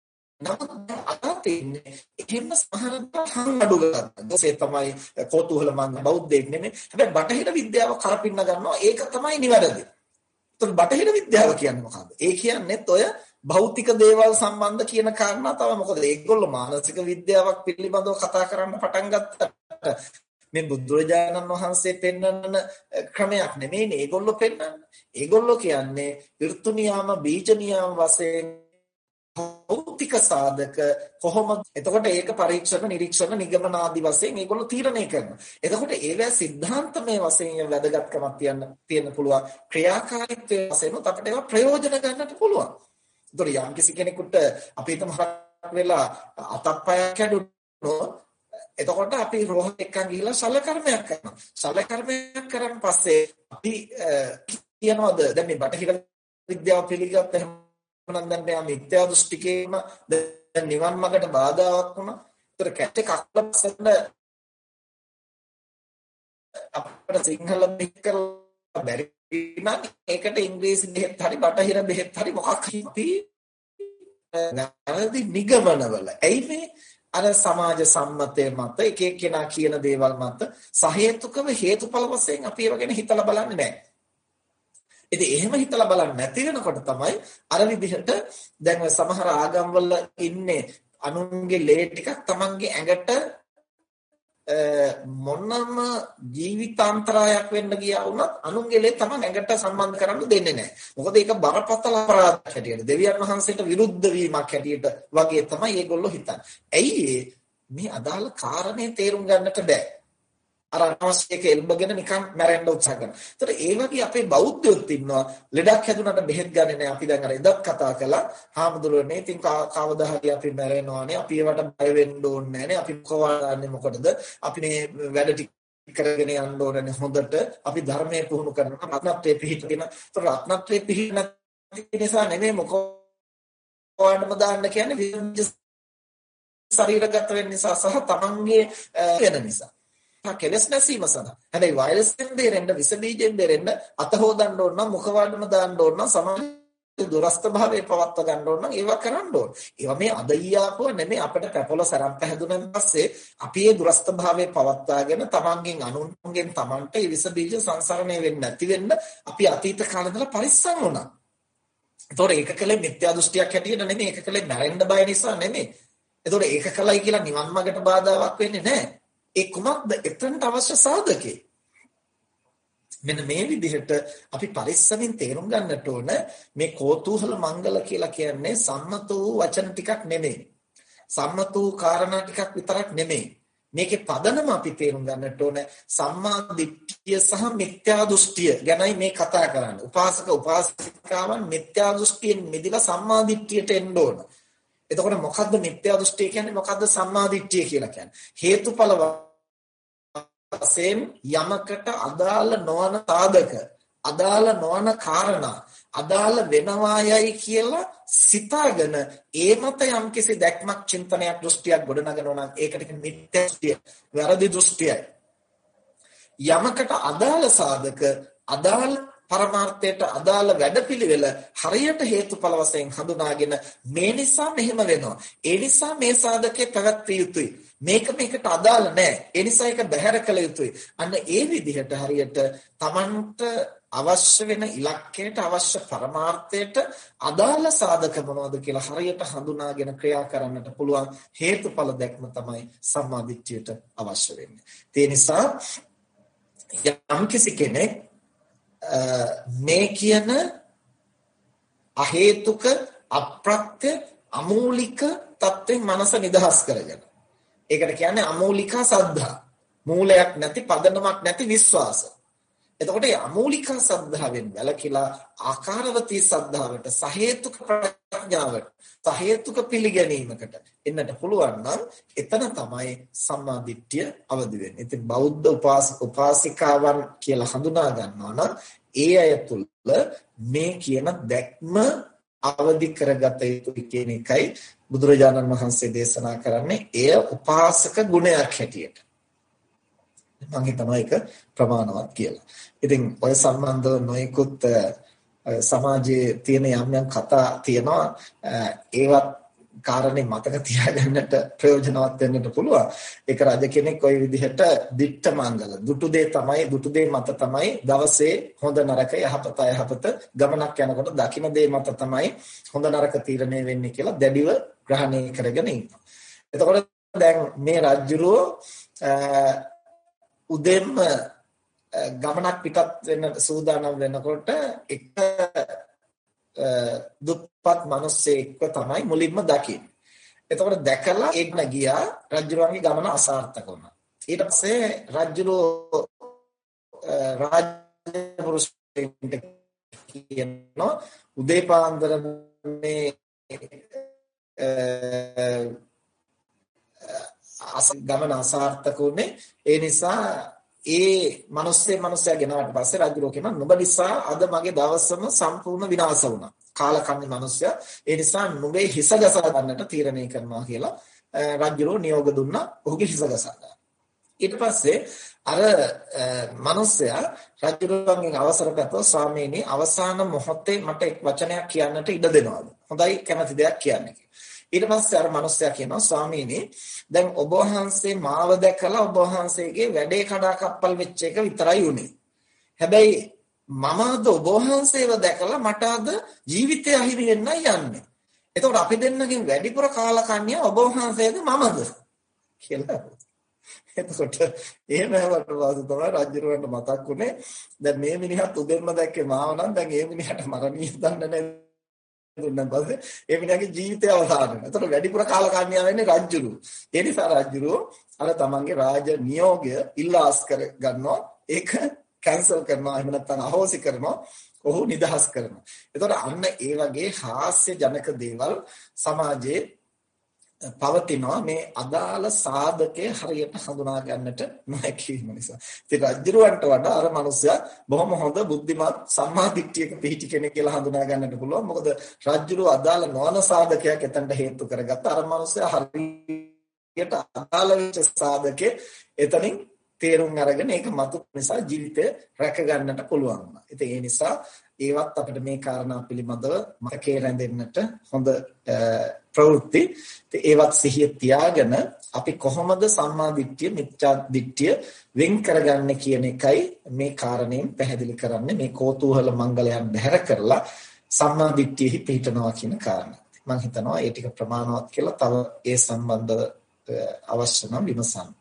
නමුත් අතතින්නේ එහෙම සමහරවිට අඩු ගන්නවා. ඒ තමයි කෝතුහල මංගල බෞද්ධයෙක් නෙමෙයි. හැබැයි බටහිර විද්‍යාව කරපින්න ගන්නවා. ඒක තමයි නිවැරදි. ඒතකොට බටහිර විද්‍යාව කියන්නේ මොකද්ද? ඒ කියන්නේත් ඔය භෞතික දේවල් සම්බන්ධ කියන කාරණා තමයි. මොකද ඒගොල්ලෝ මානසික විද්‍යාවක් පිළිබඳව කතා කරන්න පටන් ගත්තට මේ බුදුරජාණන් වහන්සේ පෙන්වන ක්‍රමයක් නෙමෙයිනේ ඒගොල්ලෝ පෙන්වන්නේ. ඒගොල්ලෝ කියන්නේ ඍතු නියාම, බීජ නියාම වශයෙන් භෞතික සාධක කොහොමද? එතකොට ඒක පරීක්ෂණ, නිරීක්ෂණ, නිගමන ආදී වශයෙන් මේගොල්ලෝ තීරණය කරනවා. එතකොට ඒවැ සිද්ධාන්තමය වශයෙන් වැදගත්කමක් තියෙන්න පුළුවන්. ක්‍රියාකාරීත්වයේ වශයෙන් අපිට ඒවා ප්‍රයෝජන ගන්නට පුළුවන්. එතකොට යම් කිසි කෙනෙකුට අපි හිතමු හරක් වෙලා අතක් පයක් කැඩුනොත් එතකොට අපි රෝහල එක්කන් ගිහිල්ලා ශල්‍ය කර්මයක් කරනවා. ශල්‍ය කර්මයක් කරන් පස්සේ අපි කියනවාද දැන් මේ බටහිර විද්‍යාව පිළිගත්ත නම් දැන් මෙයා මිත්‍යා දෘෂ්ටිකේම දැන් නිවන් මාර්ගට බාධාවක් වුණා. ඒතර කැටේ කක්ලපසන්න අපිට සිංහල බෙහෙත් කරලා බැරි නම් ඒකට ඉංග්‍රීසි බෙහෙත් හරි බටහිර බෙහෙත් හරි මොකක් හරි නැරදි නිගමනවල. ඇයි මේ අර සමාජ සම්මතය මත එක එක්කෙනා කියන දේවල් මත සහේතුකව හේතුඵල වශයෙන් අපි ඒව ගැන හිතලා බලන්නේ නැහැ. ඉතින් එහෙම හිතලා බලන්නේ නැති වෙනකොට තමයි අර විදිහට දැන් ඔය සමහර ආගම්වල ඉන්නේ අනුන්ගේ ලේ ටිකක් තමන්ගේ ඇඟට මොනම ජීවිතාන්තරයක් වෙන්න ගියා වුණත් අනුන්ගේ ලේ තමන් ඇඟට සම්බන්ධ කරන්න දෙන්නේ නැහැ. මොකද ඒක බරපතල අපරාධයක් හැටියට දෙවියන් වහන්සේට විරුද්ධ වීමක් හැටියට වගේ තමයි ඒගොල්ලෝ හිතන්නේ. ඇයි මේ අදාළ කාරණේ තේරුම් ගන්නට බෑ. අර අනවශ්‍යක එල්බගෙන නිකන් මැරෙන්න උත්සාහ කරනවා. ඒතර ඒ වගේ අපේ බෞද්ධයොත් ඉන්නවා ලෙඩක් හැදුනට බෙහෙත් ගන්නේ නැහැ. අපි දැන් අර එදත් කතා කළා. හාමුදුරුවනේ ඉතින් කවදා හරි අපි මැරෙනවානේ. අපි ඒවට බය වෙන්න ඕනේ නැහැනේ. අපි කොහොමදන්නේ මොකටද? අපි මේ වැඩ ටික කරගෙන යන්න ඕනේ හොඳට. අපි ධර්මයේ පුහුණු කරනවා. රත්නත්‍රයේ පිහිටගෙන. ඒතර රත්නත්‍රයේ පිහිට නැති නිසා නෙමෙයි මොකවඩම දාන්න කියන්නේ විරුද්ධ ශරීරගත වෙන්න නිසා සහ තමන්ගේ වෙන නිසා. කෙලස් නැසීම සඳහා. හැබැයි වෛරස්ෙන් බේරෙන්න, විස බීජෙන් බේරෙන්න අත හොදන්න ඕන නම්, මුඛ වඩම දාන්න ඕන නම්, සමාජ දුරස්ත භාවයේ පවත්වා ගන්න ඕන නම් ඒවා කරන්න ඕන. ඒවා මේ අද ඊයාපුව නෙමෙයි අපිට කැපොල සරම් පැහැදුනන් පස්සේ අපි මේ දුරස්ත භාවයේ පවත්වාගෙන තමන්ගෙන් අනුන්ගෙන් තමන්ට මේ විස බීජ සංසරණය වෙන්නේ නැති වෙන්න අපි අතීත කාලේ ඉඳලා පරිස්සම් වුණා. ඒතොර ඒක කලේ මිත්‍යා දෘෂ්ටියක් හැටියට නෙමෙයි, ඒක කලේ මැරෙන්න බය නිසා නෙමෙයි. ඒතොර ඒක කලයි කියලා නිවන් මාර්ගට බාධාවක් වෙන්නේ නැහැ. ඒ කුමක්ද එතනට අවශ්‍ය සාධකේ? මෙන්න මේ විදිහට අපි පරිස්සමින් තේරුම් ගන්නට ඕන මේ කෝතුහල මංගල කියලා කියන්නේ සම්මත වූ වචන ටිකක් නෙමෙයි. සම්මත වූ කාරණා ටිකක් විතරක් නෙමෙයි. මේකේ පදනම අපි තේරුම් ගන්නට ඕන සම්මා දිට්ඨිය සහ මිත්‍යා දෘෂ්ටිය ගැනයි මේ කතා කරන්නේ. උපාසක උපාසිකාවන් මිත්‍යා දෘෂ්ටියෙන් මිදලා සම්මා දිට්ඨියට එන්න ඕන. එතකොට මොකද්ද මිත්‍යා දෘෂ්ටිය කියන්නේ? මොකද්ද සම්මා දිට්ඨිය කියලා කියන්නේ? හේතුඵල වශයෙන් යමකට අදාළ නොවන සාධක, අදාළ නොවන කාරණා, අදාළ වෙනවායයි කියලා සිතාගෙන ඒ මත යම්කිසි දැක්මක්, චින්තනයක්, දෘෂ්ටියක් ගොඩනගනවා නම් ඒකට කියන්නේ මිත්‍යා දෘෂ්ටිය, වැරදි දෘෂ්ටියයි. යමකට අදාළ සාධක, අදාළ පරමාර්ථයට අදාළ වැඩපිළිවෙල හරියට හේතුඵල වශයෙන් හඳුනාගෙන මේ නිසා මෙහෙම වෙනවා. ඒ නිසා මේ සාධකේ පැවැත්විය යුතුයි. මේකට අදාළ නැහැ. ඒ නිසා ඒක බැහැර කළ යුතුයි. අන්න ඒ විදිහට හරියට Tamanට අවශ්‍ය වෙන ඉලක්කයට අවශ්‍ය පරමාර්ථයට අදාළ සාධක මොනවද කියලා හරියට හඳුනාගෙන ක්‍රියා කරන්නට පුළුවන් හේතුඵල දැක්ම තමයි සම්මා දිට්ඨියට අවශ්‍ය වෙන්නේ. ඒ නිසා යම්කිසි කෙනෙක් මේ කියන අහේතුක අප්‍රත්‍ය අමූලික තත්ත්වෙන් මනස නිදහස් කරගන්න. ඒකට කියන්නේ අමූලිකා සද්ධා. මූලයක් නැති, පදනමක් නැති විශ්වාස. එතකොට මේ අමූලිකා සද්ධාවෙන් වැළකීලා ආකාරවතී සද්ධාවට, සහේතුක ප්‍රඥාවට, සහේතුක පිළිගැනීමකට එන්නට පුළුවන් නම් එතන තමයි සම්මා දිට්ඨිය අවදි වෙන්නේ. ඉතින් බෞද්ධ උපාසක උපාසිකාවන් කියලා හඳුනා ගන්නවා නම් ඒ අය තුළ මේ කියන දැක්ම අවදි කරගත යුතුයි කියන එකයි බුදුරජාණන් වහන්සේ දේශනා කරන්නේ. එය උපාසක ගුණයක් හැටියට. මම හිතනවා ඒක ප්‍රමාණවත් කියලා. ඉතින් ඔය සම්බන්ධව නොයෙකුත් සමාජයේ තියෙන යම් කතා තියෙනවා. ඒවත් කාරණේ මතක තියාගන්නට ප්‍රයෝජනවත් වෙන්නට පුළුවන්. ඒක රජ කෙනෙක් ওই විදිහට දිට්ඨ මංගල දුටු දේ මත තමයි දවසේ හොඳ නරක යහපත අයහපත ගමනක් යනකොට දකින්න දේ මත තමයි හොඳ නරක තීරණය වෙන්නේ කියලා දැඩිව ග්‍රහණය කරගෙන ඉන්නවා. එතකොට දැන් මේ රජුරෝ උදෙන්ම ගමනක් පිටත් වෙන්න සූදානම් වෙනකොට එක දුප්පත් මිනිස්සෙක්ව තමයි මුලින්ම දකින්නේ. එතකොට දැකලා එන්න ගියා රජුරන්ගේ ගමන අසාර්ථක වුණා. ඊට පස්සේ රජුරෝ රාජපුරුෂයන්ට කියනවා උදේ පාන්දර මේ ගමන අසාර්ථක වුණේ ඒ නිසා ඒ මිනිස්සයා ගෙනාවට පස්සේ රජුරෝ කියනවා නුඹ නිසා අද මගේ දවසම සම්පූර්ණ විනාශ වුණා. කාලකන්ණි මිනිස්සයා ඒ නිසා නුඹේ හිස ගසා ගන්නට තීරණය කරනවා කියලා රජුරෝ නියෝග දුන්නා. ඔහුගේ හිස ගසා ගන්න. ඊට පස්සේ අර මිනිස්සයා රජුගෙන් අවසර පැතුවා ස්වාමීනි අවසාන මොහොතේ මට එක් වචනයක් කියන්නට ඉඩ දෙනවද? හොඳයි කැමති දෙයක් කියන්න කියලා. ඊට පස්සේ අර මිනිස්සයා කියනවා ස්වාමීනි දැන් ඔබ වහන්සේ මාව දැකලා ඔබ වහන්සේගේ වැඩේ කඩාකප්පල් වෙච්ච එක විතරයි උනේ. හැබැයි මම අද ඔබ වහන්සේව දැකලා මට අද ජීවිතය අහිමි වෙන්නයි යන්නේ. එතකොට අපි දෙන්නගෙන් වැඩිපුර කාලකන්‍ය ඔබ වහන්සේද මමද කියලා. එතකොට එහෙම වටවාසු තමයි රජුරවන්ට මතක් වුනේ. දැන් මේ මිනිහත් උදෙන්ම දැක්කේ මාව නම් දැන් ඒ මිනිහට මරණීය දඬුවම දුන්නා පස්සේ ඒ මිනිහගේ ජීවිතය අවසන් වෙනවා. එතකොට වැඩිපුර කාලකන්‍ය වෙන්නේ රජුරු. ඒ නිසා රජුරු අර තමන්ගේ රාජ නියෝගය ඉල්ලාස් කර ගන්නවා. ඒක කැන්සල් කරනවා. එහෙම නැත්නම් අහෝසි කරනවා. ඔහු නිදහස් කරනවා. එතකොට අන්න ඒ වගේ හාස්‍ය ජනක දේවල් සමාජයේ පවතිනවා මේ අදාළ සාධකයේ හරියට හඳුනා ගන්නට නොහැකි නිසා. ඉතින් රජුරවන්ට වඩා අර මිනිස්සයා බොහොම හොඳ බුද්ධිමත් සම්මාදිට්ඨියක පිහිටි කෙනෙක් කියලා හඳුනා ගන්නට පුළුවන්. මොකද රජුරව අදාළ නොවන සාධකයක් එතනට හේතු කරගත්ත අර මිනිස්සයා හරියට අදාළ වෙච්ච සාධකේ එතනින් තේරුම් අරගෙන ඒක මතු නිසා ජීවිතය රැක ගන්නට පුළුවන් වුණා. ඉතින් ඒ නිසා ඒවත් අපිට මේ කාරණා පිළිබඳව මතකේ රැඳෙන්නට හොඳ ප්‍රවෘත්ති. ඉතින් ඒවත් සිහිය තියාගෙන අපි කොහොමද සම්මා දිට්ඨිය මිත්‍යා දිට්ඨිය වෙන් කරගන්නේ කියන එකයි මේ කාරණයෙන් පැහැදිලි කරන්නේ. මේ කෝතුහල මංගලයන් බැහැර කරලා සම්මා දිට්ඨියෙහි පිහිටනවා කියන කාරණා. මම හිතනවා ඒ ටික ප්‍රමාණවත් කියලා තව ඒ සම්බන්ධව අවශ්‍ය නම් විමසන්න.